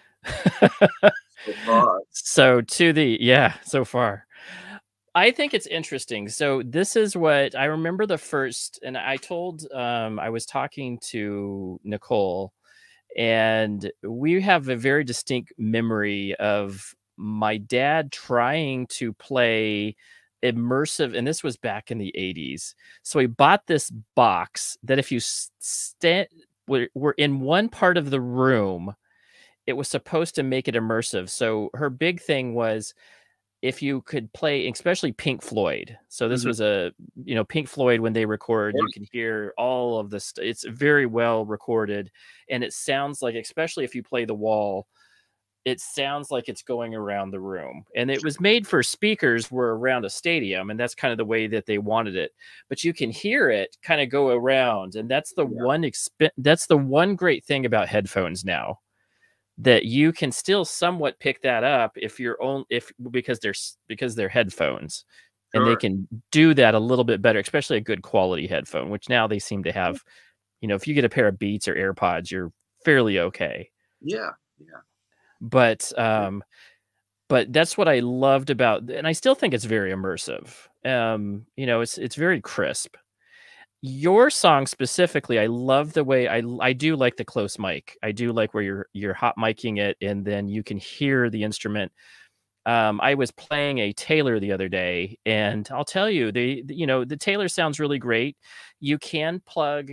So far. So far. I think it's interesting. So this is what I remember the first, and I told, I was talking to Nicole, and we have a very distinct memory of my dad trying to play immersive, and this was back in the 80s. So he bought this box that if you were in one part of the room, it was supposed to make it immersive. So her big thing was if you could play, especially Pink Floyd. So this was Pink Floyd, when they record, you can hear all of this. It's very well recorded, and it sounds like, especially if you play The Wall, it sounds like it's going around the room. And it was made for speakers were around a stadium, and that's kind of the way that they wanted it. But you can hear it kind of go around, and that's the one great thing about headphones now, that you can still somewhat pick that up because they're headphones. Sure. And they can do that a little bit better, especially a good quality headphone, which now they seem to have. You know, if you get a pair of Beats or AirPods, you're fairly okay. Yeah. But that's what I loved about, and I still think it's very immersive. You know, it's very crisp. Your song specifically, I love the way I do like the close mic. I do like where you're hot micing it, and then you can hear the instrument. I was playing a Taylor the other day, and I'll tell you, the Taylor sounds really great. You can plug,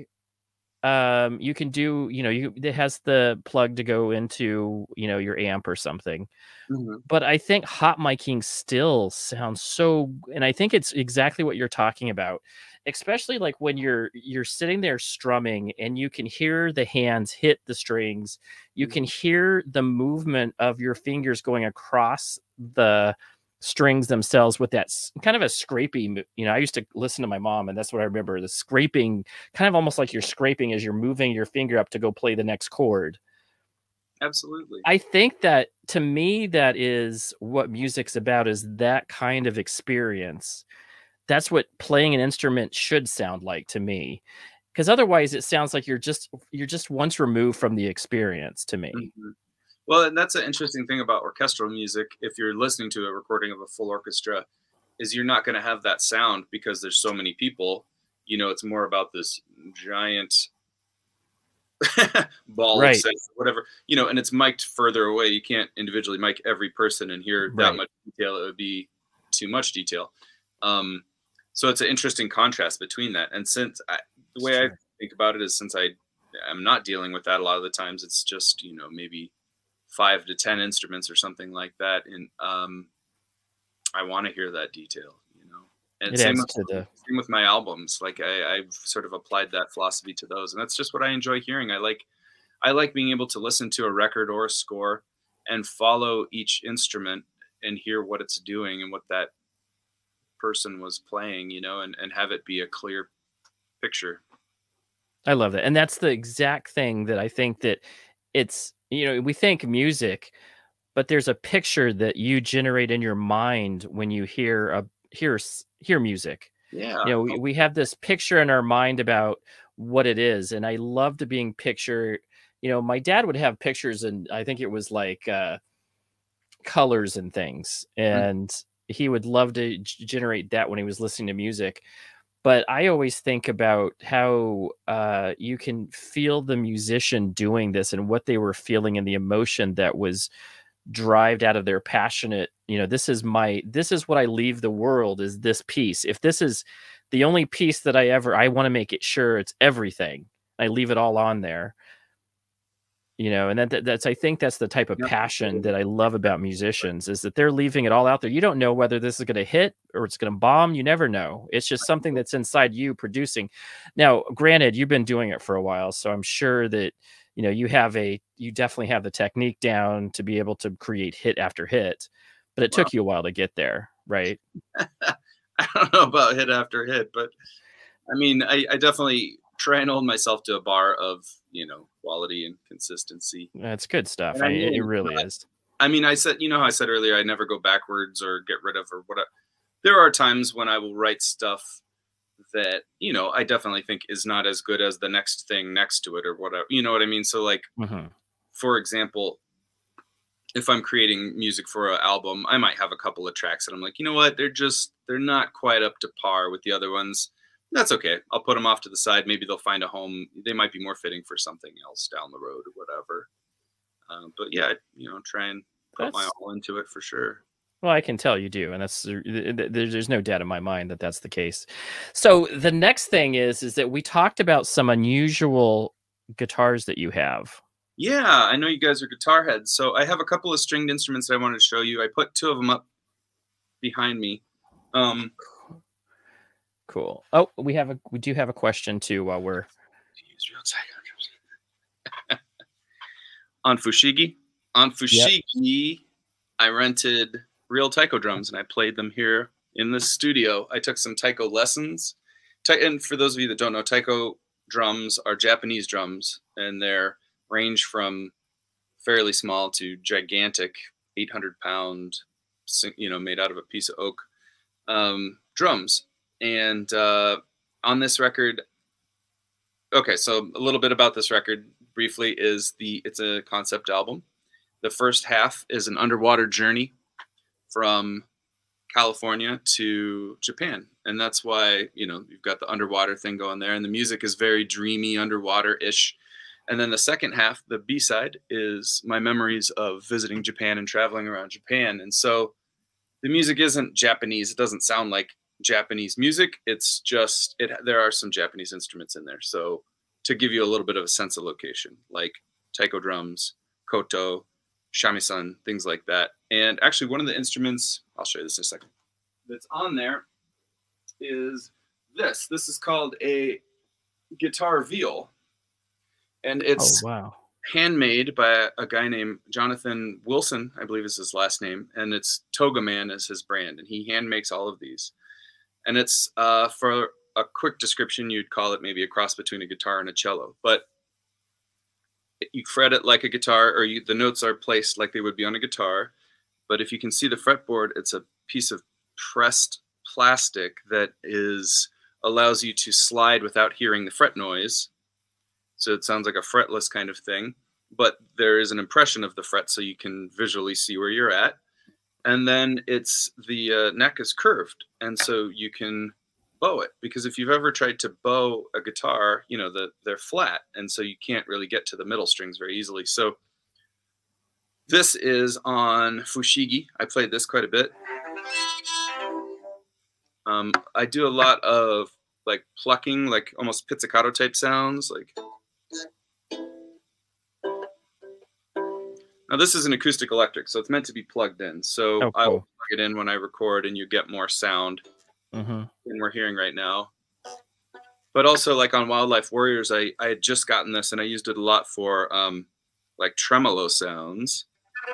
you can do, it has the plug to go into, your amp or something. But I think hot miking still sounds so, and I think it's exactly what you're talking about, especially like when you're sitting there strumming and you can hear the hands hit the strings. You can hear the movement of your fingers going across the strings themselves with that kind of a scraping. I used to listen to my mom, and that's what I remember, the scraping, kind of almost like you're scraping as you're moving your finger up to go play the next chord. Absolutely. I think that, to me, that is what music's about, is that kind of experience. That's what playing an instrument should sound like to me, because otherwise it sounds like you're just once removed from the experience to me. Well, and that's an interesting thing about orchestral music. If you're listening to a recording of a full orchestra, is you're not going to have that sound because there's so many people. you know, it's more about this giant ball Right. of sense, whatever, you know, and it's mic'd further away. You can't individually mic every person and hear that Right. much detail. It would be too much detail. So it's an interesting contrast between that. And since the way I think about it is, since I'm not dealing with that a lot of the times, it's just, you know, maybe 5 to 10 instruments or something like that. And I want to hear that detail, you know. And It same adds with, to the same with my albums. Like I've sort of applied that philosophy to those, and that's just what I enjoy hearing. I like being able to listen to a record or a score and follow each instrument and hear what it's doing and what that person was playing, you know, and have it be a clear picture. I love that. And that's the exact thing that I think that it's, you know, we think music, but there's a picture that you generate in your mind when you hear music. Yeah. You know, we have this picture in our mind about what it is. And I loved being pictured. You know, my dad would have pictures, and I think it was like colors and things. And he would love to generate that when he was listening to music. But I always think about how you can feel the musician doing this and what they were feeling and the emotion that was derived out of their passionate, you know, this is what I leave the world, is this piece. If this is the only piece that I want to make it sure it's everything. I leave it all on there. You know, and that's I think that's the type of passion that I love about musicians, is that they're leaving it all out there. You don't know whether this is going to hit or it's going to bomb. You never know. It's just something that's inside you producing. Now, granted, you've been doing it for a while, so I'm sure that, you know, you definitely have the technique down to be able to create hit after hit, but it took you a while to get there, right? I don't know about hit after hit, but I mean, I definitely try and hold myself to a bar of, you know, quality and consistency. That's good stuff. And I mean, It really is. I mean, I said, you know how I said earlier, I never go backwards or get rid of or whatever. There are times when I will write stuff that, you know, I definitely think is not as good as the next thing next to it or whatever. You know what I mean? So like, for example, if I'm creating music for an album, I might have a couple of tracks that I'm like, you know what, they're not quite up to par with the other ones. That's okay. I'll put them off to the side. Maybe they'll find a home. They might be more fitting for something else down the road or whatever. But yeah, you know, try and put my all into it for sure. Well, I can tell you do, and there's no doubt in my mind that that's the case. So the next thing is that we talked about some unusual guitars that you have. Yeah, I know you guys are guitar heads, so I have a couple of stringed instruments that I wanted to show you. I put 2 of them up behind me. Cool. Oh, we do have a question too while we're on Fushigi. On Fushigi, yep. I rented real taiko drums and I played them here in the studio. I took some taiko lessons. And for those of you that don't know, taiko drums are Japanese drums, and they're range from fairly small to gigantic, 800-pound, you know, made out of a piece of oak drums. And on this record, okay, so a little bit about this record briefly is it's a concept album. The first half is an underwater journey from California to Japan. And that's why, you know, you've got the underwater thing going there, and the music is very dreamy, underwater-ish. And then the second half, the B-side, is my memories of visiting Japan and traveling around Japan. And so the music isn't Japanese. It doesn't sound like Japanese music. It's just there are some Japanese instruments in there, so to give you a little bit of a sense of location, like taiko drums, koto, shamisen, things like that. And actually one of the instruments, I'll show you this in a second, that's on there is this is called a guitar viol, and it's handmade by a guy named Jonathan Wilson, I believe is his last name, and it's Toga Man is his brand, and he hand makes all of these. And it's, for a quick description, you'd call it maybe a cross between a guitar and a cello. But you fret it like a guitar, or the notes are placed like they would be on a guitar. But if you can see the fretboard, it's a piece of pressed plastic that allows you to slide without hearing the fret noise. So it sounds like a fretless kind of thing. But there is an impression of the fret, so you can visually see where you're at. And then the neck is curved, and so you can bow it, because if you've ever tried to bow a guitar, you know, they're flat, and so you can't really get to the middle strings very easily. So this is on Fushigi. I played this quite a bit. I do a lot of like plucking, like almost pizzicato type sounds. Like, now this is an acoustic electric, so it's meant to be plugged in. So Oh, I will cool. plug it in when I record, and you get more sound Mm-hmm. than we're hearing right now. But also, like on Wildlife Warriors, I had just gotten this, and I used it a lot for like tremolo sounds.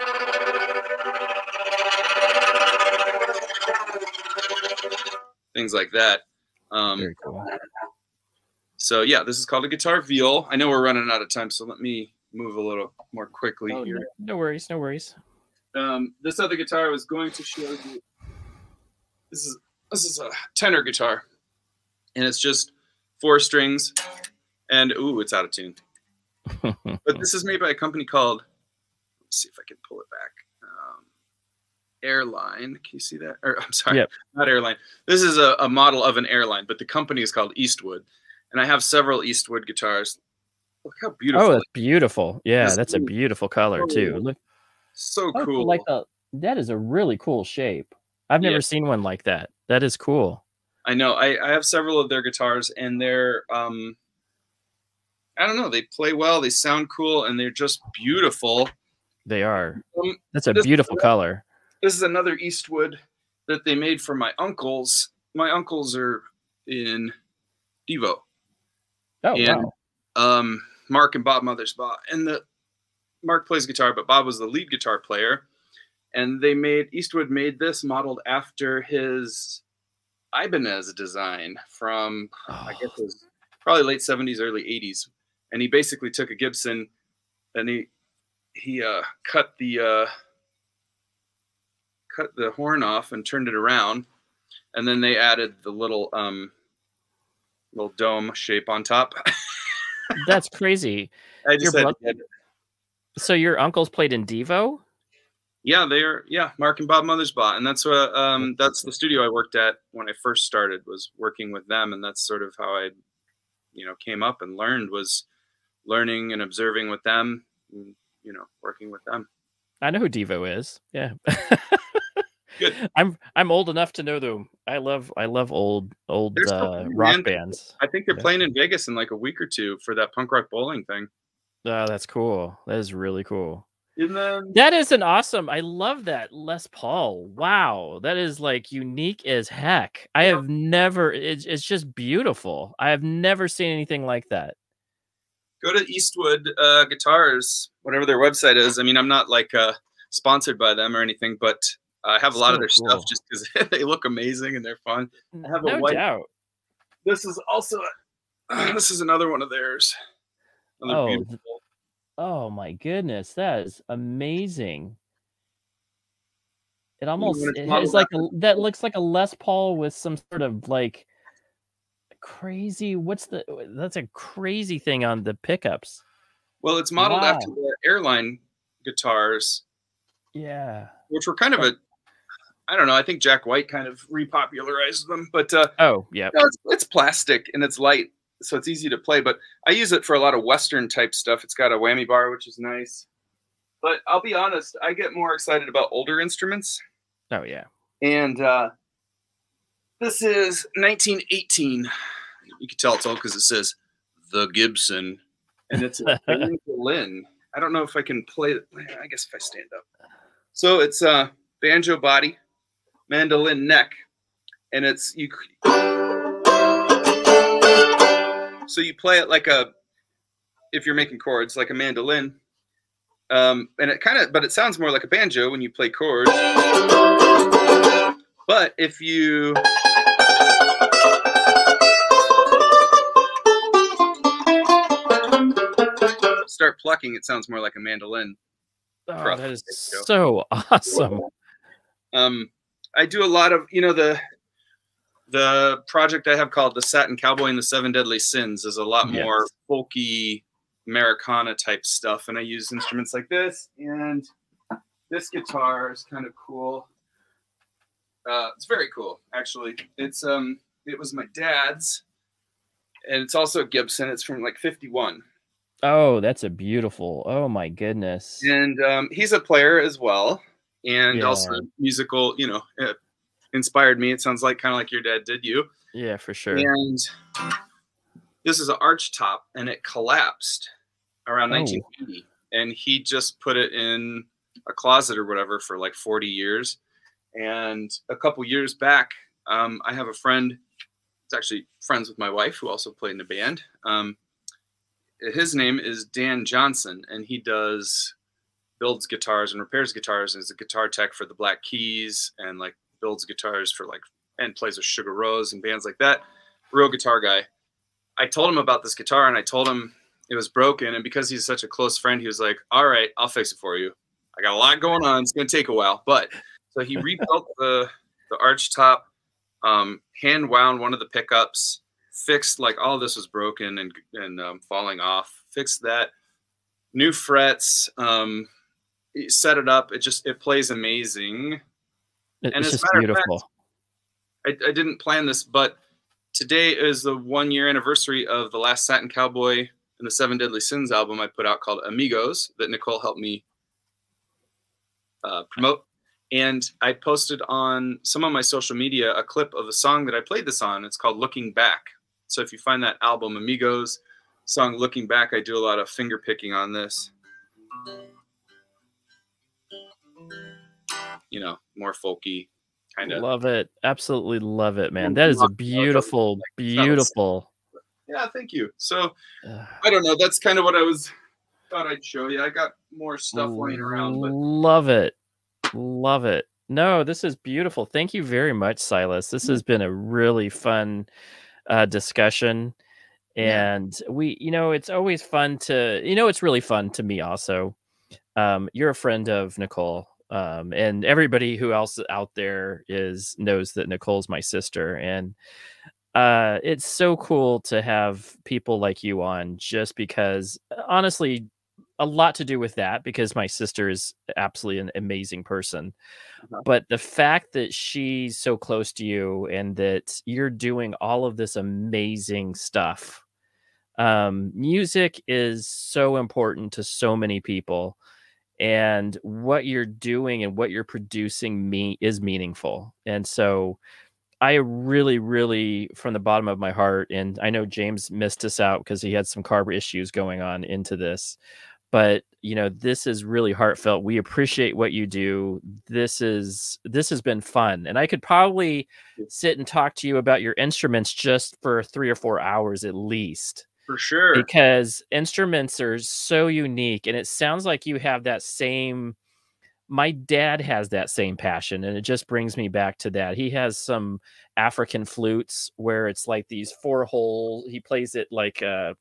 Things like that. Very cool. So yeah, this is called a guitar viol. I know we're running out of time, so let me move a little more quickly Oh, here. no worries, no worries. This other guitar I was going to show you. This is a tenor guitar, and it's just 4 strings, and ooh, it's out of tune. But this is made by a company called, let's see if I can pull it back. Airline. Can you see that? Or I'm sorry, Yep. not Airline. This is a model of an airline, but the company is called Eastwood, and I have several Eastwood guitars. Look how beautiful! Oh, that's beautiful. Yeah, This that's a is beautiful color too. Look, so oh, cool. like that is a really cool shape. I've never Yeah. seen one like that. That is cool. I know. I have several of their guitars, and they're I don't know. They play well. They sound cool, and they're just beautiful. They are. Um, That's a this- beautiful color. This is another Eastwood that they made for my uncles. My uncles are in Devo. Oh, And wow. Mark and Bob Mothersbaugh. And Mark plays guitar, but Bob was the lead guitar player. And Eastwood made this modeled after his Ibanez design from, I guess it was probably late 70s, early 80s. And he basically took a Gibson and he cut the horn off and turned it around, and then they added the little dome shape on top. That's crazy. I just Your had to get it. So your uncles played in Devo? Yeah, Mark and Bob Mothersbaugh, and that's what that's the studio I worked at when I first started, was working with them, and that's sort of how I, came up and was learning and observing with them, and, working with them. I know who Devo is. Yeah. Good. I'm old enough to know them. I love old They're so cool, rock man. bands. I think they're Yeah. playing in Vegas in like a week or two for that punk rock bowling thing. Oh, that's cool. That is really cool. And then That is an awesome. I love that Les Paul. Wow, that is like unique as heck. I have never. It's just beautiful. I have never seen anything like that. go to Eastwood Guitars, whatever their website is. I mean, I'm not like sponsored by them or anything, but I have a lot of their So cool. stuff just because they look amazing and they're fun. I have a No white. doubt. This is also this is another one of theirs. Another Oh, beautiful. Oh my goodness, that is amazing. It almost when it's it is modeled like after- that looks like a Les Paul with some sort of like crazy. That's a crazy thing on the pickups. Well, it's modeled Wow. after the airline guitars, Yeah. which were kind of I don't know. I think Jack White kind of repopularized them, but Oh, yeah. it's plastic and it's light, so it's easy to play. But I use it for a lot of Western type stuff. It's got a whammy bar, which is nice. But I'll be honest, I get more excited about older instruments. Oh, yeah. And this is 1918. You can tell it's old because it says the Gibson, and it's a mandolin. I don't know if I can play it. I guess if I stand up. So it's a banjo body, mandolin neck, and it's you. So you play it like if you're making chords, like a mandolin. And it sounds more like a banjo when you play chords. But if you start plucking, it sounds more like a mandolin. Oh, that is so awesome. I do a lot of, the project I have called The Satin Cowboy and the Seven Deadly Sins is a lot more folky Americana type stuff. And I use instruments like this, and this guitar is kind of cool. It's very cool, actually. It's it was my dad's, and it's also a Gibson. It's from like 51. Oh, that's a beautiful. Oh my goodness. And he's a player as well, and Yeah. also musical. You know, inspired me. It sounds like kind of like your dad did you. Yeah, for sure. And this is an arch top, and it collapsed around 1980, and he just put it in a closet or whatever for like 40 years. And a couple years back, I have a friend. It's actually friends with my wife, who also played in the band. His name is Dan Johnson, and he builds guitars and repairs guitars, and is a guitar tech for the Black Keys, and like builds guitars for like, and plays with Sugar Rose and bands like that. Real guitar guy. I told him about this guitar, and I told him it was broken, and because he's such a close friend, he was like, all right, I'll fix it for you. I got a lot going on. It's going to take a while. But so he rebuilt the arch top, hand wound one of the pickups, fixed like all this was broken and falling off, fixed that, new frets, set it up. It plays amazing. It's just beautiful. Fact, I didn't plan this, but today is the 1-year anniversary of the last Satin Cowboy and the Seven Deadly Sins album I put out called Amigos that Nicole helped me promote. And I posted on some of my social media a clip of the song that I played this on. It's called Looking Back. So if you find that album, Amigos, song Looking Back, I do a lot of finger picking on this. You know, more folky kind of. Love it. Absolutely love it, man. That is a beautiful, beautiful. Yeah, thank you. So I don't know. That's kind of what thought I'd show you. I got more stuff laying around, but love it. Love it. No, this is beautiful. Thank you very much, Silas. This has been a really fun discussion. And it's always fun to, it's really fun to me also. You're a friend of Nicole. And everybody who else out there knows that Nicole's my sister. And it's so cool to have people like you on, just because, honestly, a lot to do with that, because my sister is absolutely an amazing person. But the fact that she's so close to you and that you're doing all of this amazing stuff. Music is so important to so many people, and what you're doing and what you're producing is meaningful. And so I really, really, from the bottom of my heart, and I know James missed us out because he had some car issues going on into this, but this is really heartfelt. We appreciate what you do. This has been fun, and I could probably sit and talk to you about your instruments just for 3 or 4 hours at least. For sure. Because instruments are so unique, and it sounds like you have that same. My dad has that same passion, and it just brings me back to that. He has some African flutes where it's like these 4 holes. He plays it like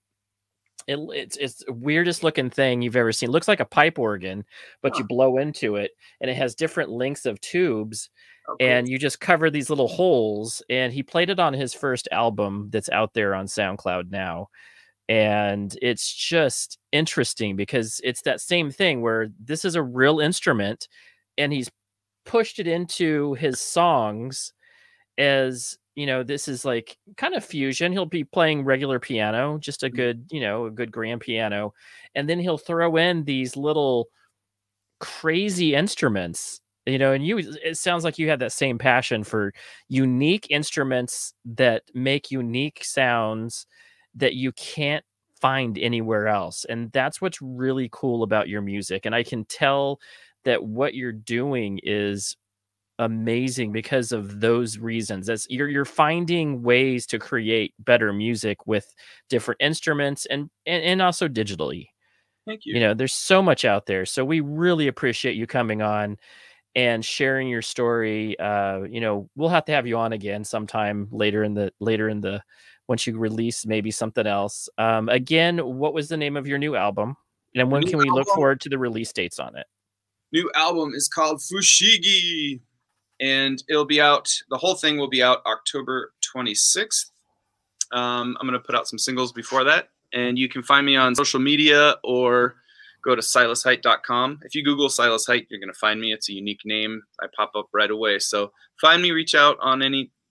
it's the weirdest looking thing you've ever seen. It looks like a pipe organ, but you blow into it, and it has different lengths of tubes. And you just cover these little holes. And he played it on his first album that's out there on SoundCloud now. And it's just interesting because it's that same thing where this is a real instrument, and he's pushed it into his songs as, this is like kind of fusion. He'll be playing regular piano, just a good, a good grand piano. And then he'll throw in these little crazy instruments, and it sounds like you have that same passion for unique instruments that make unique sounds that you can't find anywhere else. And that's what's really cool about your music. And I can tell that what you're doing is amazing because of those reasons. That's you're finding ways to create better music with different instruments and also digitally. Thank you. There's so much out there. So we really appreciate you coming on and sharing your story. We'll have to have you on again sometime later in the once you release maybe something else. Again, what was the name of your new album? And when can we look forward to the release dates on it? New album is called Fushigi, and it'll be out. The whole thing will be out October 26th. I'm going to put out some singles before that, and you can find me on social media or go to silasheight.com. If you Google Silas Height, you're going to find me. It's a unique name. I pop up right away. So find me, reach out on any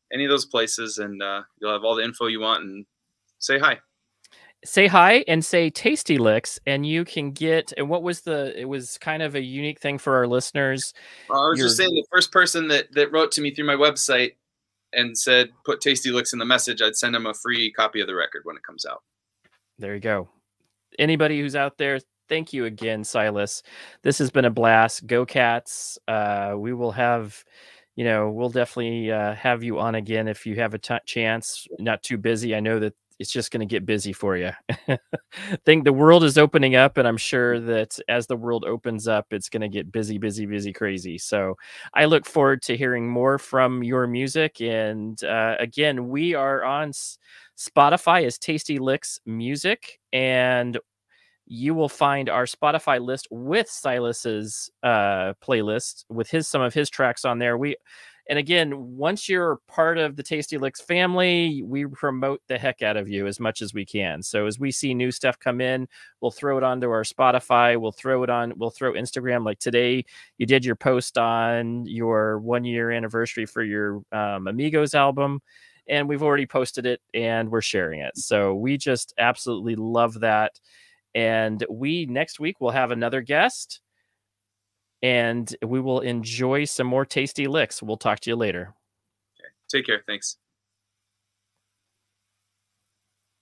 any of those places, and you'll have all the info you want. And say hi. Say hi and say Tasty Licks, and you can get. And what was it was kind of a unique thing for our listeners. I was just saying, the first person that wrote to me through my website and said put Tasty Licks in the message, I'd send them a free copy of the record when it comes out. There you go. Anybody who's out there, thank you again, Silas. This has been a blast. Go Cats. We will have, we'll definitely have you on again if you have a chance. Not too busy. I know that it's just going to get busy for you. I think the world is opening up, and I'm sure that as the world opens up, it's going to get busy, busy, busy, crazy. So I look forward to hearing more from your music. And again, we are on Spotify as Tasty Licks Music, and you will find our Spotify list with Silas's playlist with some of his tracks on there. And again, once you're part of the Tasty Licks family, we promote the heck out of you as much as we can. So as we see new stuff come in, we'll throw it onto our Spotify. We'll throw Instagram. Like today, you did your post on your 1-year anniversary for your Amigos album, and we've already posted it and we're sharing it. So we just absolutely love that. And next week we'll have another guest, and we will enjoy some more Tasty Licks. We'll talk to you later. Okay. Take care. Thanks.